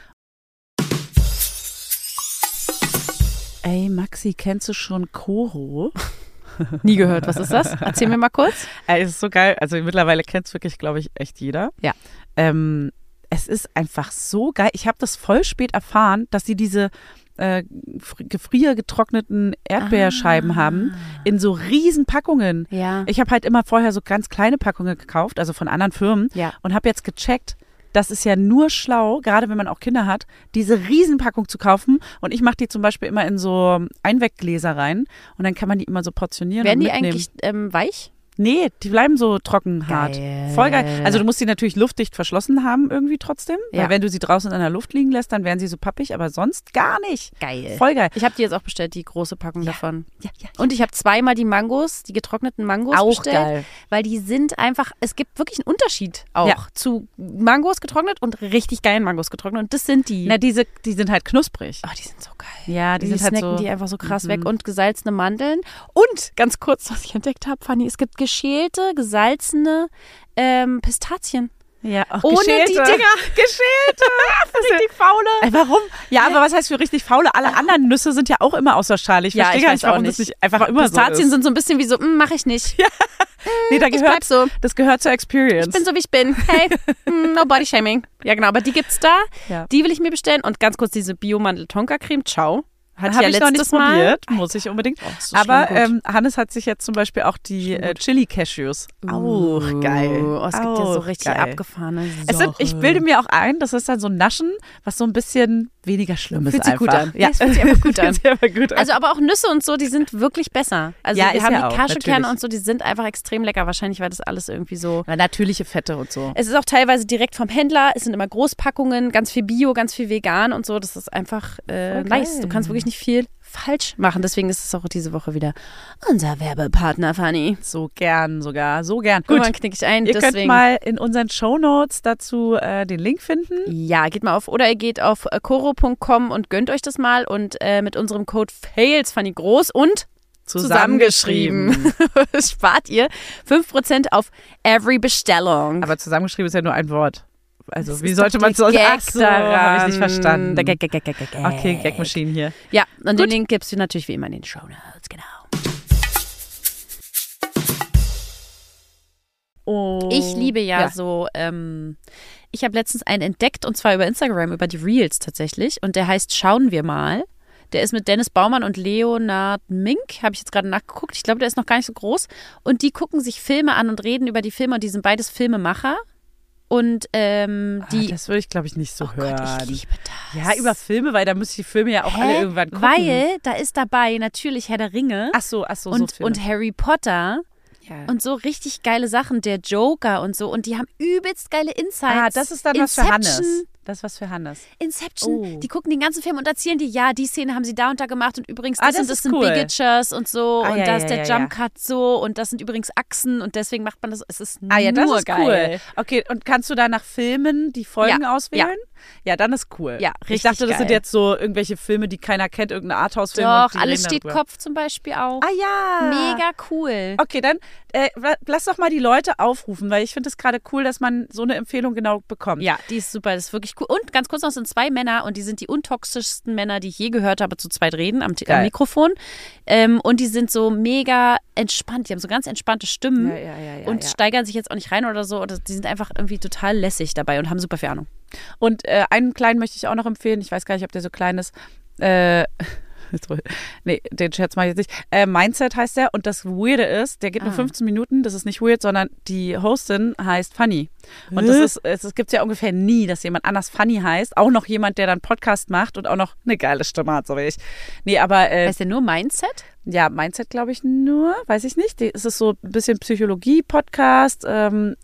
Ey, Maxi, kennst du schon Koro? Nie gehört. Was ist das? Erzähl mir mal kurz. Ey, es ist so geil. Also mittlerweile kennt es wirklich, glaube ich, echt jeder. Ja. Ähm, es ist einfach so geil. Ich habe das voll spät erfahren, dass sie diese äh, gefriergetrockneten Erdbeerscheiben Ah. haben in so riesen Packungen. Ja. Ich habe halt immer vorher so ganz kleine Packungen gekauft, also von anderen Firmen, Ja. und habe jetzt gecheckt, das ist ja nur schlau, gerade wenn man auch Kinder hat, diese Riesenpackung zu kaufen. Und ich mache die zum Beispiel immer in so Einweggläser rein und dann kann man die immer so portionieren Werden und die mitnehmen. eigentlich ähm, weich? Nee, die bleiben so trocken hart. Geil. Voll geil. Also du musst die natürlich luftdicht verschlossen haben irgendwie trotzdem. Ja. Weil wenn du sie draußen in der Luft liegen lässt, dann werden sie so pappig, aber sonst gar nicht. Geil. Voll geil. Ich habe die jetzt auch bestellt, die große Packung davon. Ja, ja, Und ich habe zweimal die Mangos, die getrockneten Mangos Auch bestellt. geil. Weil die sind einfach, es gibt wirklich einen Unterschied auch Ja. zu Mangos getrocknet und richtig geilen Mangos getrocknet. Und das sind die. Na, diese, die sind halt knusprig. Oh, die sind so geil. Ja, die, Die sind halt snacken so. die einfach so krass Mhm. weg. Und gesalzene Mandeln. Und ganz kurz, was ich entdeckt habe, Fanny, es gibt geschälte, gesalzene ähm, Pistazien. Ja, auch Ohne geschälte. die Dinger. Geschälte. Richtig faule. Ey, warum? Ja, aber was heißt für richtig faule? Alle anderen Nüsse sind ja auch immer außer Schale. Ich Ja, verstehe ich gar weiß nicht, warum auch das nicht. nicht einfach immer Pistazien so ist. sind so ein bisschen wie so, mache ich nicht. Nee, da Ich bleib gehört, so. das gehört zur Experience. Ich bin so, wie ich bin. Hey, mm, no body shaming. Ja, genau, aber die gibt's da. Ja. Die will ich mir bestellen. Und ganz kurz diese Bio-Mandel-Tonka-Creme. Ciao. Hatte Habe ich ich ja noch letztes nicht Mal. probiert, muss ich unbedingt. Oh, ist so aber schlimm gut. ähm, Hannes hat sich jetzt zum Beispiel auch die äh, Chili-Cashews. Auch geil. Oh, es gibt ja so Auch richtig geil. abgefahrene Es sind, ich bilde mir auch ein, das ist dann so ein Naschen, was so ein bisschen weniger schlimm ist. Fühlt sich einfach. gut an. Ja, Es fühlt sich einfach gut an. Fühlt sich einfach gut an. Also aber auch Nüsse und so, die sind wirklich besser. Also Ja, wir ist haben ja die auch, Cashewkerne natürlich. und so, die sind einfach extrem lecker. Wahrscheinlich, weil das alles irgendwie so... Ja, natürliche Fette und so. Es ist auch teilweise direkt vom Händler. Es sind immer Großpackungen, ganz viel Bio, ganz viel vegan und so. Das ist einfach äh, Voll geil. nice. Du kannst wirklich ich, nicht viel falsch machen. Deswegen ist es auch diese Woche wieder unser Werbepartner, Fanny. So gern sogar, so gern. Gut, Gut, dann knicke ich ein. ihr deswegen. könnt mal in unseren Shownotes dazu äh, den Link finden. Ja, geht mal auf, oder ihr geht auf äh, koro punkt com und gönnt euch das mal und äh, mit unserem Code FAILS, Fanny groß und zusammengeschrieben, spart ihr fünf Prozent auf every Bestellung. Aber zusammengeschrieben ist ja nur ein Wort. Also Das wie ist sollte doch man der so... Gag Ach so, habe ich nicht daran. verstanden. Der Gag, Gag, Gag, Gag, Gag. Okay, Gagmaschinen hier. Ja, und Gut. den Link gibst du natürlich wie immer in den Shownotes, genau. Oh. Ich liebe ja, Ja. so, ähm, ich habe letztens einen entdeckt und zwar über Instagram, über die Reels tatsächlich und der heißt Schauen wir mal. Der ist mit Dennis Baumann und Leonard Mink, habe ich jetzt gerade nachgeguckt. Ich glaube, der ist noch gar nicht so groß. Und die gucken sich Filme an und reden über die Filme und die sind beides Filmemacher. Und ähm, die... ah, das würde ich, glaube ich, nicht so oh hören. Gott, ich liebe das. Ja, über Filme, weil da muss ich die Filme ja auch alle Hä? irgendwann gucken. Weil da ist dabei natürlich Herr der Ringe Ach so, ach so, und, so Filme. und Harry Potter. ja. Und so richtig geile Sachen, der Joker und so. Und die haben übelst geile Insights. Ah, das ist dann was für Inception. Hannes. Das ist was für Hannes. Inception. Oh. Die gucken den ganzen Film und erzählen dir, ja, die Szene haben sie da und da gemacht und übrigens, Ah, das, das und das ist sind cool. Bigatures und so Ah, und ja, da ja, ist der ja, ja. Jump Cut so und das sind übrigens Achsen und deswegen macht man das. Es ist Ah ja, das nur ist geil. cool. Okay, und kannst du da nach Filmen die Folgen Ja, auswählen? Ja. dann ist cool. Ja, Ich richtig dachte, das sind geil. jetzt so irgendwelche Filme, die keiner kennt, irgendeine Arthouse-Filme. Doch, und die alles reden steht darüber. Kopf zum Beispiel auch. Ah ja. Mega cool. Okay, dann äh, lass doch mal die Leute aufrufen, weil ich finde es gerade cool, dass man so eine Empfehlung genau bekommt. Ja, die ist super, das ist wirklich cool. Und ganz kurz noch, es sind zwei Männer und die sind die untoxischsten Männer, die ich je gehört habe, zu zweit reden am, am Geil. Mikrofon. Ähm, und die sind so mega entspannt, die haben so ganz entspannte Stimmen Ja, ja, ja, ja, und ja. steigern sich jetzt auch nicht rein oder so. Oder die sind einfach irgendwie total lässig dabei und haben super viel Ahnung. Und äh, einen kleinen möchte ich auch noch empfehlen. Ich weiß gar nicht, ob der so klein ist. Äh, nee, den Scherz mache ich jetzt nicht. Äh, Mindset heißt der. Und das Weirde ist, der geht nur Ah. fünfzehn Minuten. Das ist nicht weird, sondern die Hostin heißt Fanny. Und das ist, es, es gibt ja ungefähr nie, dass jemand anders Fanny heißt. Auch noch jemand, der dann Podcast macht und auch noch eine geile Stimme hat, so wie ich. Nee, aber äh, Heißt der nur Mindset? ja, Mindset glaube ich nur. Weiß ich nicht. Die, es ist so ein bisschen Psychologie-Podcast ähm,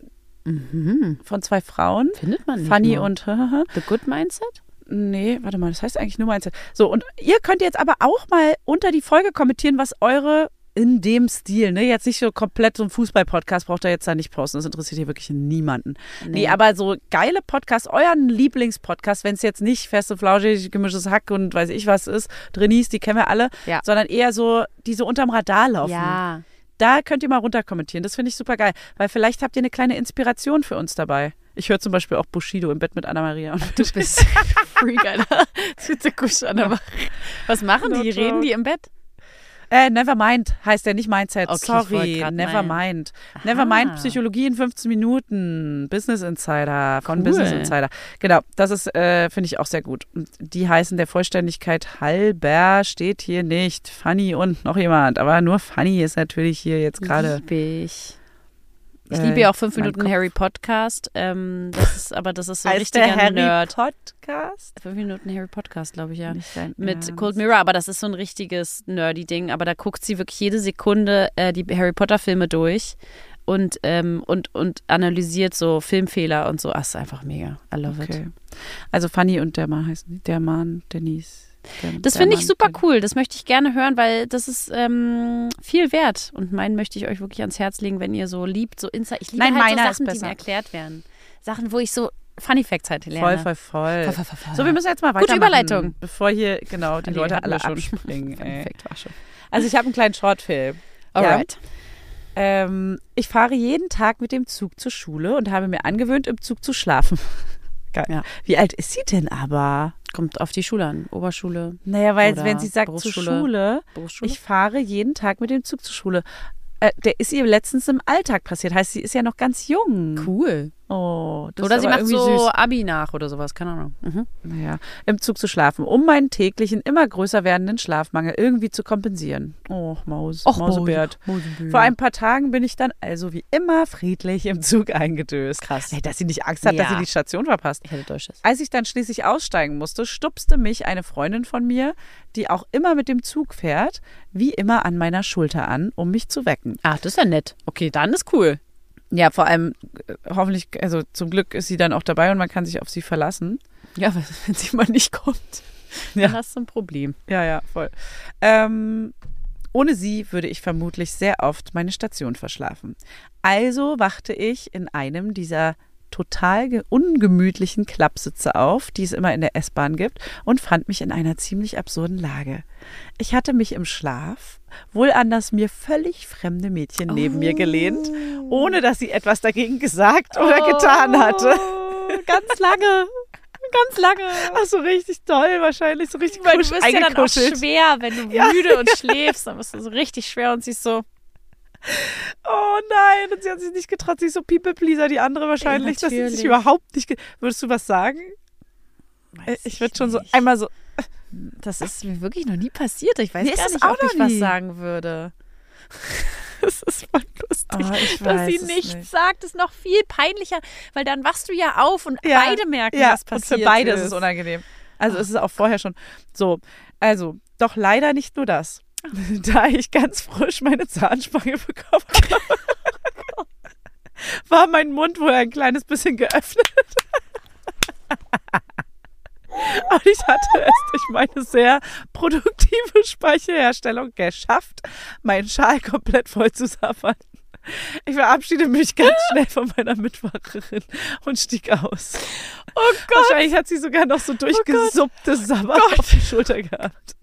von zwei Frauen. Findet man nicht Fanny nur. und The Good Mindset? Nee, warte mal, das heißt eigentlich nur Mindset. So, und ihr könnt jetzt aber auch mal unter die Folge kommentieren, was eure in dem Stil, ne, jetzt nicht so komplett so ein Fußball-Podcast, braucht ihr jetzt da nicht posten, das interessiert hier wirklich niemanden. Nee, Nee. aber so geile Podcasts, euren Lieblingspodcast, wenn es jetzt nicht feste, flauschig, gemischtes Hack und weiß ich was ist, Drinis, die kennen wir alle, Ja. sondern eher so, die so unterm Radar laufen. Ja. Da könnt ihr mal runter kommentieren, das finde ich super geil, weil vielleicht habt ihr eine kleine Inspiration für uns dabei. Ich höre zum Beispiel auch Bushido im Bett mit Anna-Maria. Du bist Freak, Alter. Das wird so kusch an der Was machen die? No Reden joke. die im Bett? Äh, Nevermind heißt der, nicht Mindset. Okay, ich wollte Sorry, grad Nevermind. Aha. Nevermind, Psychologie in fünfzehn Minuten. Business Insider von Cool. Business Insider. Genau, das ist, äh, finde ich auch sehr gut. Und die heißen der Vollständigkeit halber, steht hier nicht. Fanny und noch jemand. Aber nur Fanny ist natürlich hier jetzt gerade. Liebe ich. Ich Äh, liebe ja auch fünf mein Minuten Kopf. Harry Podcast. Ähm, das ist, aber das ist so ein Heißt der richtiger Harry Nerd. Podcast? Fünf Minuten Harry Podcast, glaube ich, ja. Nicht dein Mit Ernst. Cold Mirror, aber das ist so ein richtiges nerdy-Ding. Aber da guckt sie wirklich jede Sekunde äh, die Harry Potter-Filme durch und, ähm, und, und analysiert so Filmfehler und so. Ach, ist einfach mega. I love Okay. it. Also Fanny und der Mann heißen die. Der Mann, Denise. Der, Das der finde ich Mann, super der- cool. Das möchte ich gerne hören, weil das ist ähm, viel wert. Und meinen möchte ich euch wirklich ans Herz legen, wenn ihr so liebt, so Insight. Ich liebe Nein, halt so meiner ist Sachen, die besser. mir erklärt werden. Sachen, wo ich so Funny Facts halt lerne. Voll, voll, voll. Voll, voll, voll, voll. So, wir müssen jetzt mal Gute weitermachen. Überleitung. Bevor hier, genau, die Nee, Leute hatten wir alle schon. abspringen. Fun ey. Fact war schon. Also ich habe einen kleinen Shortfilm. Alright. Ähm, ich fahre jeden Tag mit dem Zug zur Schule und habe mir angewöhnt, im Zug zu schlafen. Geil. Ja. Wie alt ist sie denn aber? Kommt auf die Schule an. Oberschule, Naja, weil Oder wenn sie sagt zur Berufsschule. Schule, Berufsschule. ich fahre jeden Tag mit dem Zug zur Schule. Äh, der ist ihr letztens im Alltag passiert. Heißt, sie ist ja noch ganz jung. Cool. Oh, das Oder ist sie aber macht irgendwie so süß. Abi nach oder sowas. Keine Ahnung. Mhm. Naja, im Zug zu schlafen, um meinen täglichen, immer größer werdenden Schlafmangel irgendwie zu kompensieren. Oh, Maus, Och, Mausebert. Vor ein paar Tagen bin ich dann also wie immer friedlich im Zug eingedöst. Krass. Ey, dass sie nicht Angst hat, Ja. dass sie die Station verpasst. Ich hätte Deutsches. Als ich dann schließlich aussteigen musste, stupste mich eine Freundin von mir, die auch immer mit dem Zug fährt, wie immer an meiner Schulter an, um mich zu wecken. Ach, das ist ja nett. Okay, dann ist cool. Ja, vor allem, äh, hoffentlich, also zum Glück ist sie dann auch dabei und man kann sich auf sie verlassen. Ja, wenn sie mal nicht kommt. Ja. dann hast du ein Problem. Ja, ja, voll. Ähm, ohne sie würde ich vermutlich sehr oft meine Station verschlafen. Also wachte ich in einem dieser total ge- ungemütlichen Klappsitze auf, die es immer in der S-Bahn gibt, und fand mich in einer ziemlich absurden Lage. Ich hatte mich im Schlaf wohl an das mir völlig fremde Mädchen neben mir gelehnt, ohne dass sie etwas dagegen gesagt oder getan hatte. Ganz lange. Ganz lange. Ach, so richtig toll wahrscheinlich, so richtig Weil du kusch- bist ja dann auch eingekuschelt. schwer, wenn du Ja. müde und schläfst, dann bist du so richtig schwer und siehst so, Oh nein, und sie hat sich nicht getraut, sie ist so People-Pleaser, die andere wahrscheinlich, dass sie sich natürlich. überhaupt nicht... Ge- Würdest du was sagen? weiß Ich würde schon so nicht. einmal so... Das ist mir wirklich noch nie passiert. Ich weiß Mir ist gar es nicht, auch ob noch ich was nie. sagen würde. Das ist voll lustig, Oh, ich dass weiß sie es nichts nicht sagt, ist noch viel peinlicher, weil dann wachst du ja auf und Ja, beide merken, Ja, was und passiert für beide ist. ist es unangenehm. Also es ist auch vorher schon so. Also, doch leider nicht nur das. Da ich ganz frisch meine Zahnspange bekommen habe, war mein Mund wohl ein kleines bisschen geöffnet. Und ich hatte es durch meine sehr produktive Speichelherstellung geschafft, meinen Schal komplett voll zu sabbern. Ich verabschiede mich ganz schnell von meiner Mitfacherin und stieg aus. Oh Gott, Wahrscheinlich hat sie sogar noch so durchgesuppte Sabber auf die Schulter gehabt.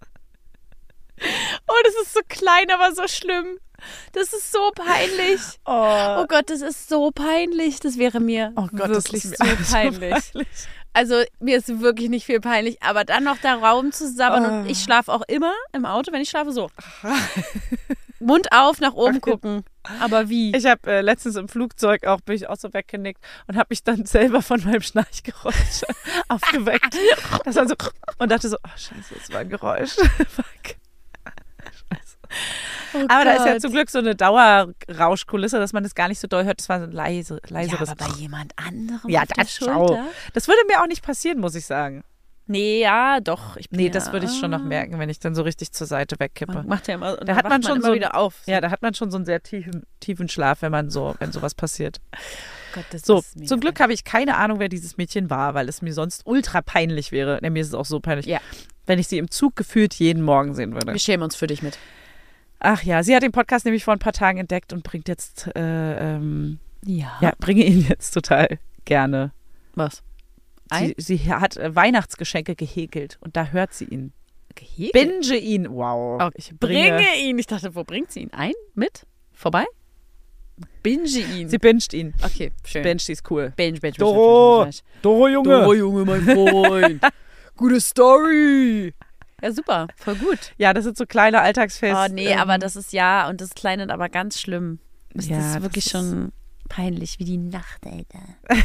oh, das ist so klein, aber so schlimm. Das ist so peinlich. Oh, Oh Gott, das ist so peinlich. Das wäre mir oh Gott, das wirklich ist so mir peinlich. so peinlich. Also mir ist wirklich nicht viel peinlich, aber dann noch da Raum zu sabbern Oh. und ich schlafe auch immer im Auto, wenn ich schlafe, so. Mund auf, nach oben gucken. Aber wie? Ich habe äh, letztens im Flugzeug auch, bin ich auch so weggenickt und habe mich dann selber von meinem Schnarchgeräusch aufgeweckt. Das war so, und dachte so, oh scheiße, das war ein Geräusch. Fuck. Scheiße. Oh Aber da ist ja Gott. zum Glück so eine Dauerrauschkulisse, dass man das gar nicht so doll hört. Das war so ein leise, ja, leiseres. aber bei jemand anderem Ja, auf der das schau. Schulter? Das würde mir auch nicht passieren, muss ich sagen. Nee, ja, doch. Ich bin Nee, ja, das würde ich schon noch merken, wenn ich dann so richtig zur Seite wegkippe. Man macht ja immer, und Da dann hat wacht man schon immer so- wieder auf. Ja, da hat man schon so einen sehr tiefen, tiefen Schlaf, wenn man so, wenn sowas passiert. Gott, das So, ist mega zum Glück habe ich keine Ahnung, wer dieses Mädchen war, weil es mir sonst ultra peinlich wäre. Ja, mir ist es auch so peinlich, Ja. wenn ich sie im Zug gefühlt jeden Morgen sehen würde. Wir schämen uns für dich mit. Ach ja, sie hat den Podcast nämlich vor ein paar Tagen entdeckt und bringt jetzt, äh, ähm, Ja. ja, bringe ihn jetzt total gerne. Was? Sie, sie hat äh, Weihnachtsgeschenke gehäkelt und da hört sie ihn. Gehegelt? Binge ihn. Wow. Oh, ich Bringe ihn. Ich dachte, wo bringt sie ihn? Ein? Mit? Vorbei? Binge ihn. Sie binget ihn. okay, schön. Binge, die ist cool. Binge, binge, binge. Doro. binge, binge. Doro, Junge. Junge, mein Freund. Gute Story. Ja, super. Voll gut. Ja, das sind so kleine Alltagsfest. Oh, nee, ähm, aber das ist ja, und das Kleine ist aber ganz schlimm. Das Ja, ist das wirklich ist- schon peinlich, wie die Nacht, Alter.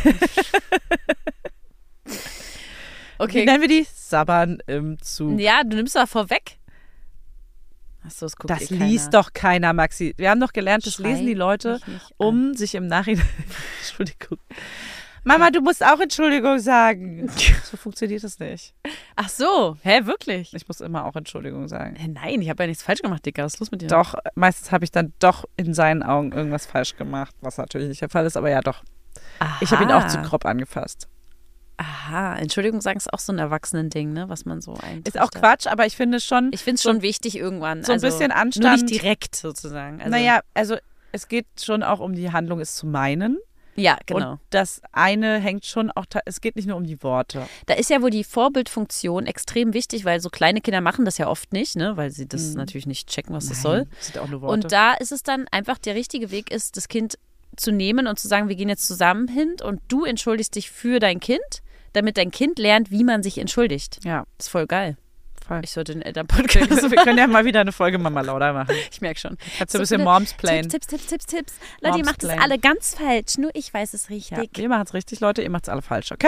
Wie okay. nennen wir die? Sabbern im Zug. Ja, du nimmst da vorweg. Achso, das guckt Das eh liest keiner. doch keiner, Maxi. Wir haben doch gelernt, das Schrei lesen die Leute, mich nicht an. um sich im Nachhinein... Entschuldigung. Mama, du musst auch Entschuldigung sagen. So funktioniert das nicht. Ach so, hä, wirklich? Ich muss immer auch Entschuldigung sagen. Hä, nein, ich habe ja nichts falsch gemacht, Dicker. Was ist los mit dir? Doch, meistens habe ich dann doch in seinen Augen irgendwas falsch gemacht, was natürlich nicht der Fall ist, aber ja doch. Aha. Ich habe ihn auch zu grob angefasst. Aha, Entschuldigung sagen ist auch so ein Erwachsenen-Ding, ne, was man so ein. Ist auch Quatsch, aber ich finde schon, Ich finde es schon wichtig irgendwann. so ein also, bisschen Nur Anstand. nicht direkt sozusagen. Also, naja, also es geht schon auch um die Handlung, es zu meinen. Ja, genau. Und das eine hängt schon auch, ta- es geht nicht nur um die Worte. Da ist ja wohl die Vorbildfunktion extrem wichtig, weil so kleine Kinder machen das ja oft nicht, ne, weil sie das Mhm. natürlich nicht checken, was das soll. Nein, das sind auch nur Worte. Und da ist es dann einfach, der richtige Weg ist, das Kind zu nehmen und zu sagen, wir gehen jetzt zusammen hin und du entschuldigst dich für dein Kind, damit dein Kind lernt, wie man sich entschuldigt. ja, Das ist voll geil. voll. Ich sollte den Elternpodcast. Also, wir können ja mal wieder eine Folge Mama Lauda machen. Ich merke schon. Kannst du ein So bisschen viele Momsplain. Tipps, Tipps, Tipps, Tipps, Tipps. Leute, ihr macht das Momsplain. alle ganz falsch. Nur ich weiß es Ja, richtig. wir machen es richtig, Leute, ihr macht es alle falsch, okay?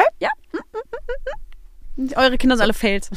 Eure Kinder sind alle failed.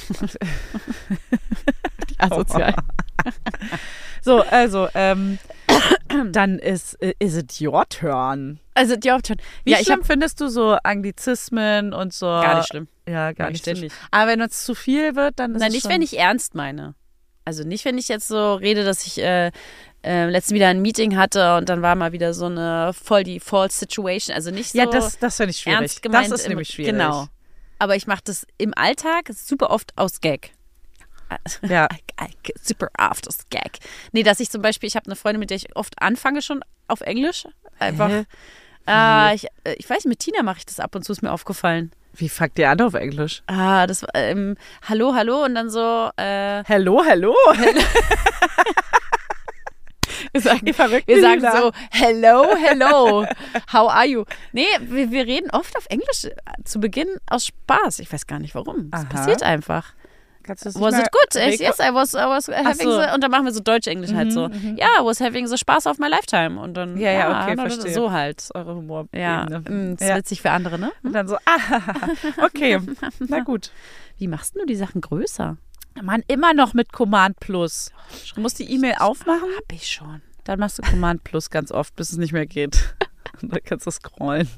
Asozial. So, also, ähm, dann ist, äh, is it your turn? Also, die Hauptschön. Wie Ja, ich schlimm habe findest du so Anglizismen und so? gar nicht schlimm. Ja, gar Mach ich nicht. So ständig. schlimm. Aber wenn es zu viel wird, dann ist Nein, es nicht, schon... wenn ich ernst meine. Also nicht, wenn ich jetzt so rede, dass ich äh, äh, letztens wieder ein Meeting hatte und dann war mal wieder so eine voll die False Situation. Also nicht so Ja, das, das finde ich schwierig. ernst gemeint. Das ist im- nämlich schwierig. Genau. aber ich mache das im Alltag super oft aus Gag. Ja. Super oft aus Gag. Nee, dass ich zum Beispiel, ich habe eine Freundin, mit der ich oft anfange schon auf Englisch. Einfach. Äh, ich, ich weiß, mit Tina mache ich das ab und zu, ist mir aufgefallen. Wie fuckt ihr an auf Englisch? Ah, das war, ähm, hallo, hallo und dann so, äh, Hello, hello. wir sagen, Ihr verrückten wir sagen Lila. so, hello, hello, how are you? Nee, wir, wir reden oft auf Englisch zu Beginn aus Spaß. Ich weiß gar nicht warum. Es Aha. passiert einfach. Kannst du das nicht Was mal it good? reko- Yes, I was, I was having so. the, und dann machen wir so Deutsch-Englisch halt so. Ja, I was having the Spaß of my lifetime. Und dann, Ja, ja, okay, na, verstehe. So halt. Das ist eure Humor. Ja, mm, ist ja. witzig für andere, ne? Und dann so, ah, okay, na gut. Wie machst du die Sachen größer? Mann, immer noch mit Command Plus. Du musst die E-Mail aufmachen, Hab ich schon. dann machst du Command Plus ganz oft, bis es nicht mehr geht. Und dann kannst du scrollen.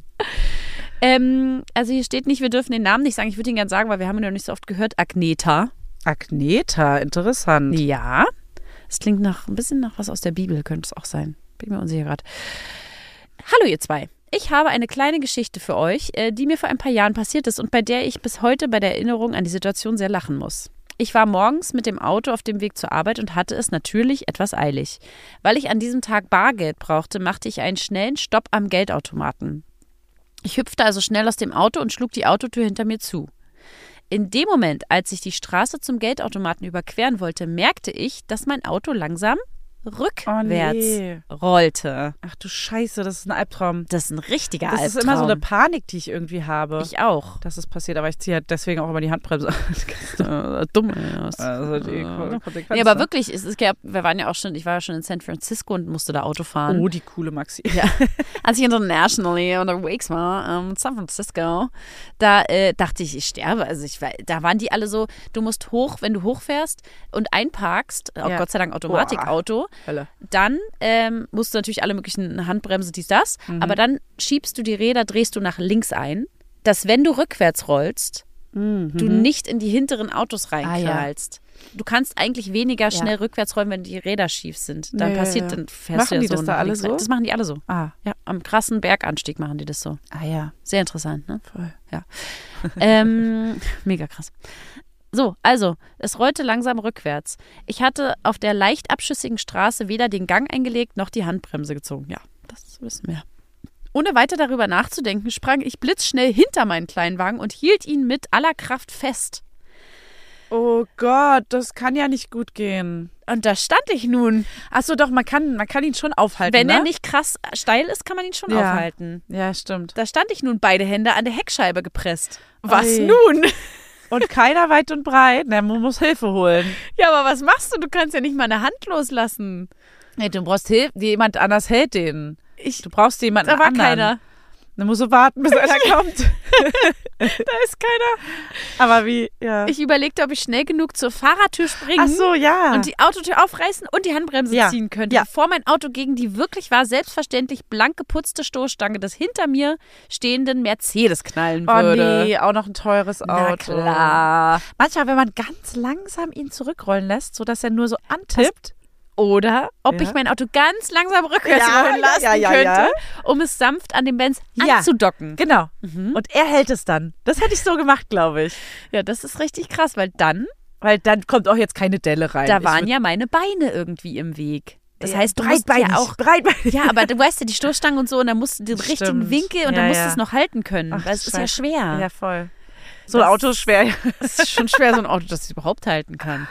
Ähm, also hier steht nicht, wir dürfen den Namen nicht sagen. Ich würde ihn gerne sagen, weil wir haben ihn noch nicht so oft gehört. Agneta. Agneta, interessant. Ja. Es klingt nach ein bisschen nach was aus der Bibel, könnte es auch sein. Bin mir unsicher gerade. Hallo ihr zwei. Ich habe eine kleine Geschichte für euch, äh, die mir vor ein paar Jahren passiert ist und bei der ich bis heute bei der Erinnerung an die Situation sehr lachen muss. Ich war morgens mit dem Auto auf dem Weg zur Arbeit und hatte es natürlich etwas eilig. Weil ich an diesem Tag Bargeld brauchte, machte ich einen schnellen Stopp am Geldautomaten. Ich hüpfte also schnell aus dem Auto und schlug die Autotür hinter mir zu. In dem Moment, als ich die Straße zum Geldautomaten überqueren wollte, merkte ich, dass mein Auto langsam rückwärts Oh nee. rollte. Ach du Scheiße, das ist ein Albtraum. Das ist ein richtiger Das Albtraum. ist immer so eine Panik, die ich irgendwie habe. Ich auch. dass es passiert, aber ich ziehe halt deswegen auch immer die Handbremse. Äh, dumm. ey. Also die Äh, Konsequenz. Nee, aber wirklich, es, es gab, wir waren ja auch schon, ich war ja schon in San Francisco und musste da Auto fahren. Oh, die coole Maxi. Ja. Als ich internationally unterwegs war, ähm, San Francisco, da äh, dachte ich, ich sterbe. Also ich war, da waren die alle so, du musst hoch, wenn du hochfährst und einparkst, auch Ja. Gott sei Dank Automatikauto, Hölle. dann ähm, musst du natürlich alle möglichen Handbremse, dies, das, Mhm. aber dann schiebst du die Räder, drehst du nach links ein, dass wenn du rückwärts rollst, Mhm. du nicht in die hinteren Autos Ah, ja. reinknallst. Du kannst eigentlich weniger schnell rückwärts rollen, wenn die Räder schief sind. Dann Ja, ja, passiert, ja. dann fährst Machen du ja die so das da nach alle links so? rein. Das machen die alle so. Ah, Ja, am krassen Berganstieg machen die das so. ah ja, Sehr interessant, ne? voll. ähm, mega krass. So, also, es rollte langsam rückwärts. Ich hatte auf der leicht abschüssigen Straße weder den Gang eingelegt noch die Handbremse gezogen. Ja, das wissen wir. Ohne weiter darüber nachzudenken, sprang ich blitzschnell hinter meinen Kleinwagen und hielt ihn mit aller Kraft fest. Oh Gott, das kann ja nicht gut gehen. Und da stand ich nun. Achso, doch, man kann, man kann ihn schon aufhalten, Wenn ne? er nicht krass steil ist, kann man ihn schon Ja. aufhalten. Ja, stimmt. Da stand ich nun beide Hände an der Heckscheibe gepresst. Was Ui. nun? Und keiner weit und breit. Na, man muss Hilfe holen. Ja, aber was machst du? Du kannst ja nicht mal eine Hand loslassen. Nee, du brauchst Hilfe. Jemand anders hält den. Ich, Du brauchst jemanden da war anderen. keiner. Dann musst du warten, bis einer kommt. Da ist keiner. Aber wie, ja. Ich überlegte, ob ich schnell genug zur Fahrertür springen Ach so, ja. und die Autotür aufreißen und die Handbremse Ja. ziehen könnte, Ja. bevor mein Auto gegen die wirklich war selbstverständlich blank geputzte Stoßstange des hinter mir stehenden Mercedes knallen oh würde. nee, auch noch ein teures Auto. Na klar. Manchmal, wenn man ganz langsam ihn zurückrollen lässt, sodass er nur so antippt. Oder ob Ja. ich mein Auto ganz langsam rückwärts Ja, rollen ja, lassen ja, ja, könnte, ja. um es sanft an dem Benz Ja. anzudocken. Genau. Mhm. Und er hält es dann. Das hätte ich so gemacht, glaube ich. Ja, das ist richtig krass, weil dann, Weil dann kommt auch jetzt keine Delle rein. da Ich waren würd- ja meine Beine irgendwie im Weg. Das Ja, heißt, du musst breitbeinig, ja auch breitbeinig. Ja, aber du weißt ja, die Stoßstange und so, und dann musst du den richtigen Stimmt. Winkel und Ja, dann musst du ja. es noch halten können. Ach, weil es ist ja Scheiße. schwer. Ja, voll. So ein Das- Auto ist schwer. Es ist schon schwer, so ein Auto, dass es überhaupt halten kann.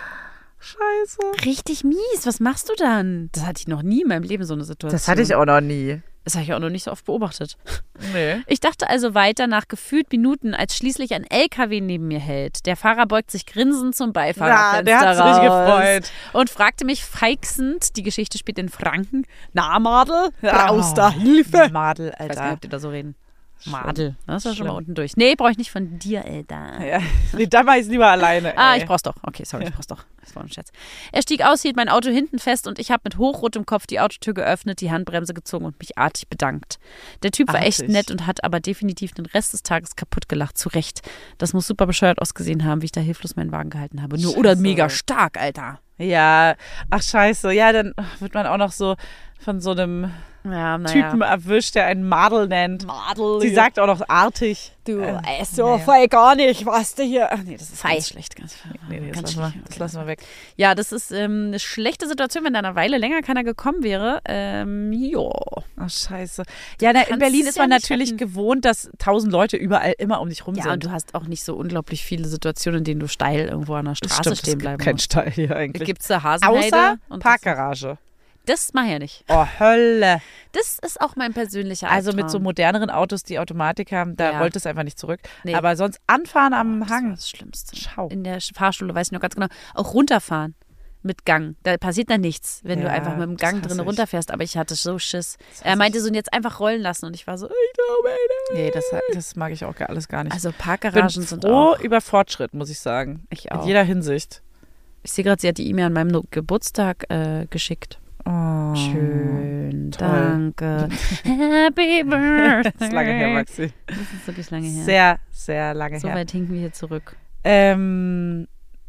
Scheiße. Richtig mies. Was machst du dann? Das hatte ich noch nie in meinem Leben, so eine Situation. Das hatte ich auch noch nie. Das habe ich auch noch nicht so oft beobachtet. Nee. Ich dachte also weiter nach gefühlt Minuten, als schließlich ein L K W neben mir hält. Der Fahrer beugt sich grinsend zum Beifahrerfenster Ja, der hat sich richtig raus gefreut. und fragte mich feixend, die Geschichte spielt in Franken, na Madel, Ja. brauchst da Hilfe? Madel, Ich weiß nicht, Alter. ob die da so reden. Madel, das war schon mal Schlimm. unten durch. Nee, brauche ich nicht von dir, Alter. Ja. Nee, dann mach ich es lieber alleine. Ah, ey. ich brauch's doch. Okay, sorry, ich brauch's doch. Das war ein Scherz. Er stieg aus, hielt mein Auto hinten fest und ich habe mit hochrotem Kopf die Autotür geöffnet, die Handbremse gezogen und mich artig bedankt. Der Typ war echt Artig. nett und hat aber definitiv den Rest des Tages kaputt gelacht. Zu Recht. Das muss super bescheuert ausgesehen haben, wie ich da hilflos meinen Wagen gehalten habe. Nur oder Scheiße. mega stark, Alter. Ja, ach scheiße. Ja, dann wird man auch noch so von so einem Ja, naja. Typen erwischt, der einen Madel nennt. Madel. Sie sagt auch noch artig. du, äh, ey, so voll gar nicht, was du hier. Ach nee, das ist Fei. ganz schlecht. Ganz, nee, nee, das, Ganz lassen wir, schlecht. das lassen wir weg. Ja, das ist ähm, eine schlechte Situation, wenn da eine Weile länger keiner gekommen wäre. Ähm, jo. Ach, scheiße. Ja, na, in kannst Berlin es ist ja man nicht natürlich retten. gewohnt, dass tausend Leute überall immer um dich rum Ja, sind. und du hast auch nicht so unglaublich viele Situationen, in denen du steil irgendwo an der Das Straße stimmt, stehen es bleiben gibt kein musst. Stall hier eigentlich. Gibt es da Hasenheide? Außer und Parkgarage. Das, das mach ich ja nicht. Oh, Hölle. Das ist auch mein persönlicher Also Albtraum. mit so moderneren Autos, die Automatik haben, da Ja. rollt es einfach nicht zurück. Nee. Aber sonst anfahren am Das war Hang. das Schlimmste. Schau. In der Fahrschule weiß ich noch ganz genau. Auch runterfahren mit Gang. Da passiert dann nichts, wenn du Ja, einfach mit dem das Gang hasse drin ich. runterfährst. Aber ich hatte so Schiss. Das Er hasse meinte ich. so, und jetzt einfach rollen lassen. Und ich war so, ich glaube nicht. Nee, das, das mag ich auch gar- alles gar nicht. Also Ich bin Parkgaragen sind froh auch. über Fortschritt, muss ich sagen. Ich In auch. jeder Hinsicht. Ich sehe gerade, sie hat die E-Mail an meinem No- Geburtstag äh, geschickt. Oh, Schön, toll. danke. Happy Birthday. Das ist lange her, Maxi. Das ist wirklich lange her. Sehr, sehr lange so her. weit hinken wir hier zurück. Ähm,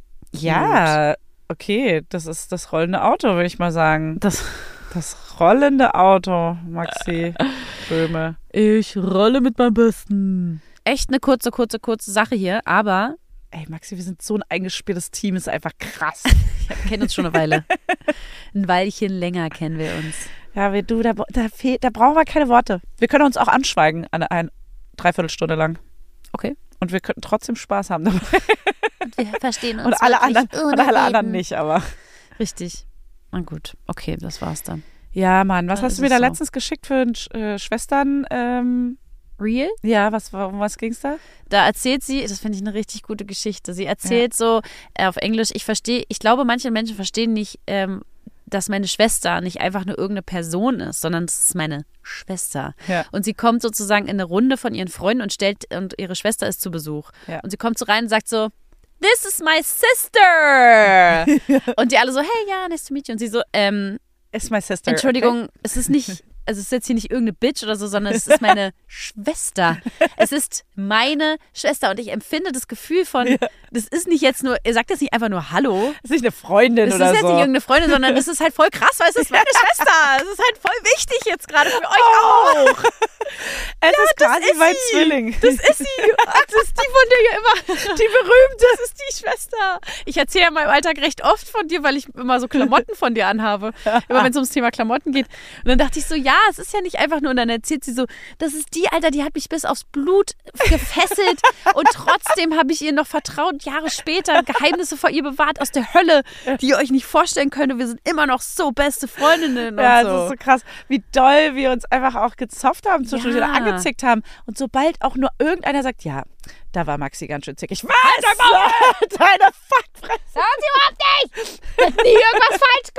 ja, okay, das ist das rollende Auto, würde ich mal sagen. Das Das rollende Auto, Maxi Böhme. Ich rolle mit meinem Besten. Echt eine kurze, kurze, kurze Sache hier, aber Ey, Maxi, wir sind so ein eingespieltes Team, ist einfach krass. wir kennen uns schon eine Weile. Ein Weilchen länger kennen wir uns. Ja, wie du, da, da, fehlt, da brauchen wir keine Worte. Wir können uns auch anschweigen, eine, eine Dreiviertelstunde lang. Okay. Und wir könnten trotzdem Spaß haben dabei. Und wir verstehen uns Und alle anderen, ohne und alle anderen Reden. nicht, aber. Richtig. Na gut, okay, das war's dann. Ja, Mann, was Ja, hast ist du mir es da so. letztens geschickt für ein Sch- äh, Schwestern? Ähm, Real? ja, was, war- um was ging's da? Da erzählt sie, das finde ich eine richtig gute Geschichte. Sie erzählt so äh, auf Englisch, ich verstehe, ich glaube, manche Menschen verstehen nicht, ähm, dass meine Schwester nicht einfach nur irgendeine Person ist, sondern es ist meine Schwester. Ja. Und sie kommt sozusagen in eine Runde von ihren Freunden und stellt, und ihre Schwester ist zu Besuch. Ja. Und sie kommt so rein und sagt so, this is my sister. Und die alle so, hey, ja, nice to meet you. Und sie so, ähm, Ist my sister. Entschuldigung, es ist nicht, also es ist jetzt hier nicht irgendeine Bitch oder so, sondern es ist meine Schwester. Es ist meine Schwester und ich empfinde das Gefühl von, das ist nicht jetzt nur, ihr sagt jetzt nicht einfach nur Hallo. Ist nicht eine Freundin Es ist oder jetzt so. nicht irgendeine Freundin, sondern es ist halt voll krass, weil es ist meine Schwester. Es ist halt voll wichtig jetzt gerade für euch Oh. auch. Es ist das quasi ist mein sie. Zwilling. Das ist sie. Das ist die, von der ihr immer, die berühmte, das ist die Schwester. Ich erzähle ja in meinem Alltag recht oft von dir, weil ich immer so Klamotten von dir anhabe. Immer wenn es ums Thema Klamotten geht. Und dann dachte ich so, ja, es ist ja nicht einfach nur, und dann erzählt sie so, das ist die, Alter, die hat mich bis aufs Blut gefesselt und trotzdem habe ich ihr noch vertraut, Jahre später, Geheimnisse vor ihr bewahrt aus der Hölle, die ihr euch nicht vorstellen könnt. Und wir sind immer noch so beste Freundinnen und Ja, so. das ist so krass, wie doll wir uns einfach auch gezofft haben zwischendurch Ja. oder angezickt haben. Und sobald auch nur irgendeiner sagt, ja, da war Maxi ganz schön zickig. Was? Deine Fuckfresse. Sagen Sie überhaupt nicht! Ich hab nie irgendwas falsch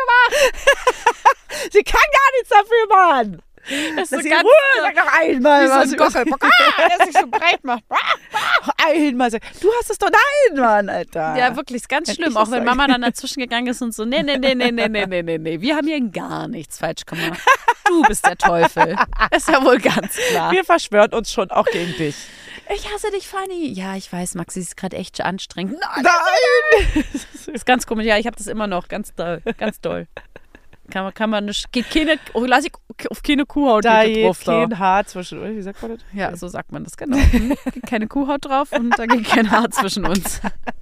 gemacht! Sie kann gar nichts dafür, Mann. Das ist Dass so sie ganz Ruhe, sag doch einmal. wie so was ein du- Gockelbock, ah, der sich so breit macht. Einmal sagen. Du hast es doch. Nein, Mann, Alter. Ja, wirklich, ist ganz Wenn schlimm. ich das Auch wenn sage. Mama dann dazwischen gegangen ist und so, nee, nee, nee, nee, nee, nee, nee, nee, nee. Wir haben hier gar nichts falsch gemacht. Du bist der Teufel. Ist ja wohl ganz klar. Wir verschwören uns schon auch gegen dich. Ich hasse dich, Fanny. Ja, ich weiß, Maxi, ist gerade echt anstrengend. Nein! Ist ganz komisch. Ja, ich habe das immer noch. Ganz doll. Ganz doll. Kann man, kann man nicht, geht keine, oh, lass ich auf keine Kuhhaut Da geht geht drauf. Da. kein Haar zwischen. Oder? Wie sagt man das? Ja, so sagt man das, genau. Hm, geht keine Kuhhaut drauf und da geht kein Haar zwischen uns.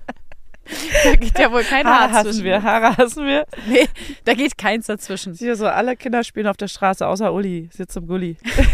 Da geht ja wohl kein Haare Haar hassen zwischen wir, uns. Haare hassen wir. Nee, da geht keins dazwischen. Sicher so, alle Kinder spielen auf der Straße, außer Uli. Sitzt im Gully.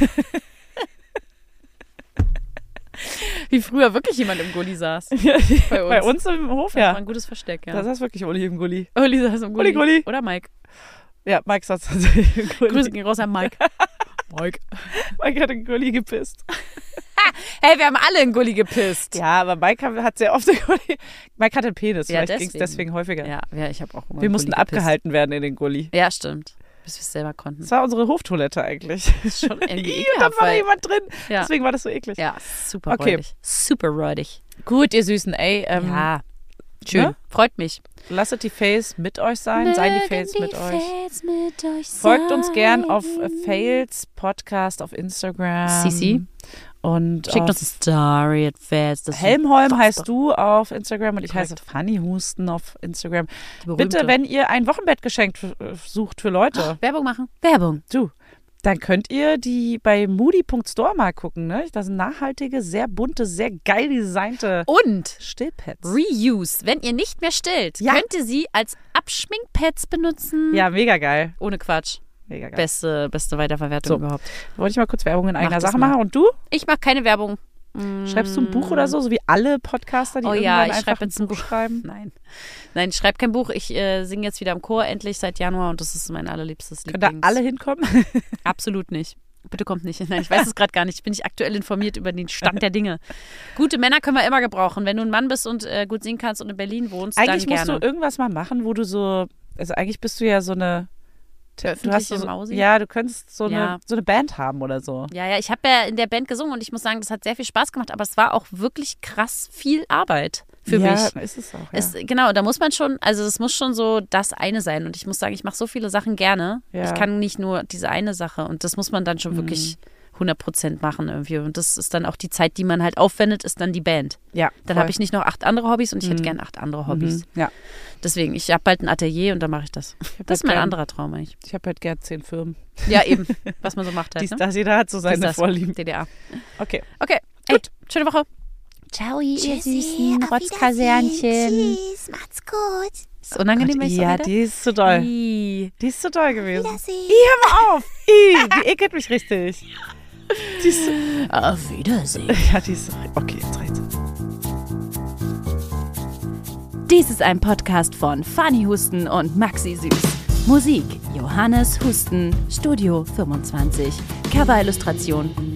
Wie früher wirklich jemand im Gully saß. Bei uns. Bei uns im Hof, Das war ja. ein gutes Versteck, ja. Da saß wirklich Uli im Gully. Uli saß im Gully. Uli, Gully. Oder Mike. Ja, Mike saß tatsächlich im Gully. Grüße gehen raus an Mike. Mike. Mike hat im Gully gepisst. Hey, wir haben alle in Gully gepisst. Ja, aber Mike hat- hat sehr oft im Gully. Mike hatte einen Penis, Ja, vielleicht ging es deswegen. deswegen häufiger. Ja, ja, ich habe auch immer Wir im mussten Gully gepisst. abgehalten werden in den Gully. Ja, stimmt. Bis wir es selber konnten. Das war unsere Hoftoilette eigentlich. Das ist schon irgendwie Ih, und dann ekelhaft. war da weil- jemand drin. Ja. Deswegen war das so eklig. Ja, super Okay. räudig. Super räudig. Gut, ihr Süßen, ey. Ähm, Ja, schön. ne? Freut mich. Lasset die Fails mit euch sein. Seien die Fails mit euch. Fails mit euch Folgt uns gern auf sein. äh, Fails Podcast auf Instagram. Sisi. Und Schickt auf uns eine Story at Fest. Das ist Helmholm unfassbar. heißt du auf Instagram und ich Korrekt. heiße Fanny Husten auf Instagram. Die berühmte. Bitte, wenn ihr ein Wochenbettgeschenk f- sucht für Leute, Werbung machen. Werbung. du, dann könnt ihr die bei moody Punkt store mal gucken. Ne? Das sind nachhaltige, sehr bunte, sehr geil designte Und Stillpads. Reuse. Wenn ihr nicht mehr stillt, Ja. könnt ihr sie als Abschminkpads benutzen. Ja, mega geil. Ohne Quatsch. Mega geil. Beste, beste Weiterverwertung So. überhaupt. Wollte ich mal kurz Werbung in eigener das Sache mal. machen. Und du? Ich mache keine Werbung. Schreibst du ein Buch oder so? So wie alle Podcaster, die Oh irgendwann ja, ich einfach schreibe jetzt ein Buch. schreiben? Nein. Nein, ich schreibe kein Buch. Ich äh, singe jetzt wieder im Chor, endlich seit Januar und das ist mein allerliebstes Können da Lieblings. alle hinkommen? Absolut nicht. Bitte kommt nicht. Nein, ich weiß es gerade gar nicht. Ich bin nicht aktuell informiert über den Stand der Dinge. Gute Männer können wir immer gebrauchen. Wenn du ein Mann bist und äh, gut singen kannst und in Berlin wohnst, Eigentlich dann musst gerne. du irgendwas mal machen, wo du so, also eigentlich bist du ja so eine, du hast Öffentliche so, Mausi? ja, du könntest so eine, Ja. so eine Band haben oder so. Ja, ja, ich habe ja in der Band gesungen und ich muss sagen, das hat sehr viel Spaß gemacht, aber es war auch wirklich krass viel Arbeit für ja, mich. ist es auch, ja. Es, genau, da muss man schon, also es muss schon so das eine sein. Und ich muss sagen, ich mache so viele Sachen gerne. Ja. Ich kann nicht nur diese eine Sache. Und das muss man dann schon Mhm. wirklich hundert Prozent machen irgendwie. Und das ist dann auch die Zeit, die man halt aufwendet, ist dann die Band. ja, Dann voll. habe ich nicht noch acht andere Hobbys und ich hätte Mhm. gern acht andere Hobbys. Mhm. Ja, Deswegen, ich habe bald ein Atelier und dann mache ich das. Das ist mein gern- anderer Traum eigentlich. ich habe halt gern zehn Firmen. Ja, eben, was man so macht halt. Dies, Ne? das, jeder hat so seine Dies, das. Vorlieben. D D A. Okay. Okay, gut. Ey, schöne Woche. Ciao, ihr süßen Rotzkasernchen. Tschüss, macht's gut. Ist unangenehm, wenn ich so Ja, rede? die ist zu doll. Ih. Die ist zu doll gewesen. Wiedersehen. Ih, hör mal auf. Ih, die ekelt mich richtig. Die ist, Auf Wiedersehen. ja, die ist, okay, jetzt reicht's. Dies ist ein Podcast von Fanny Husten und Maxi Süß. Musik Johannes Husten, Studio fünfundzwanzig. Coverillustration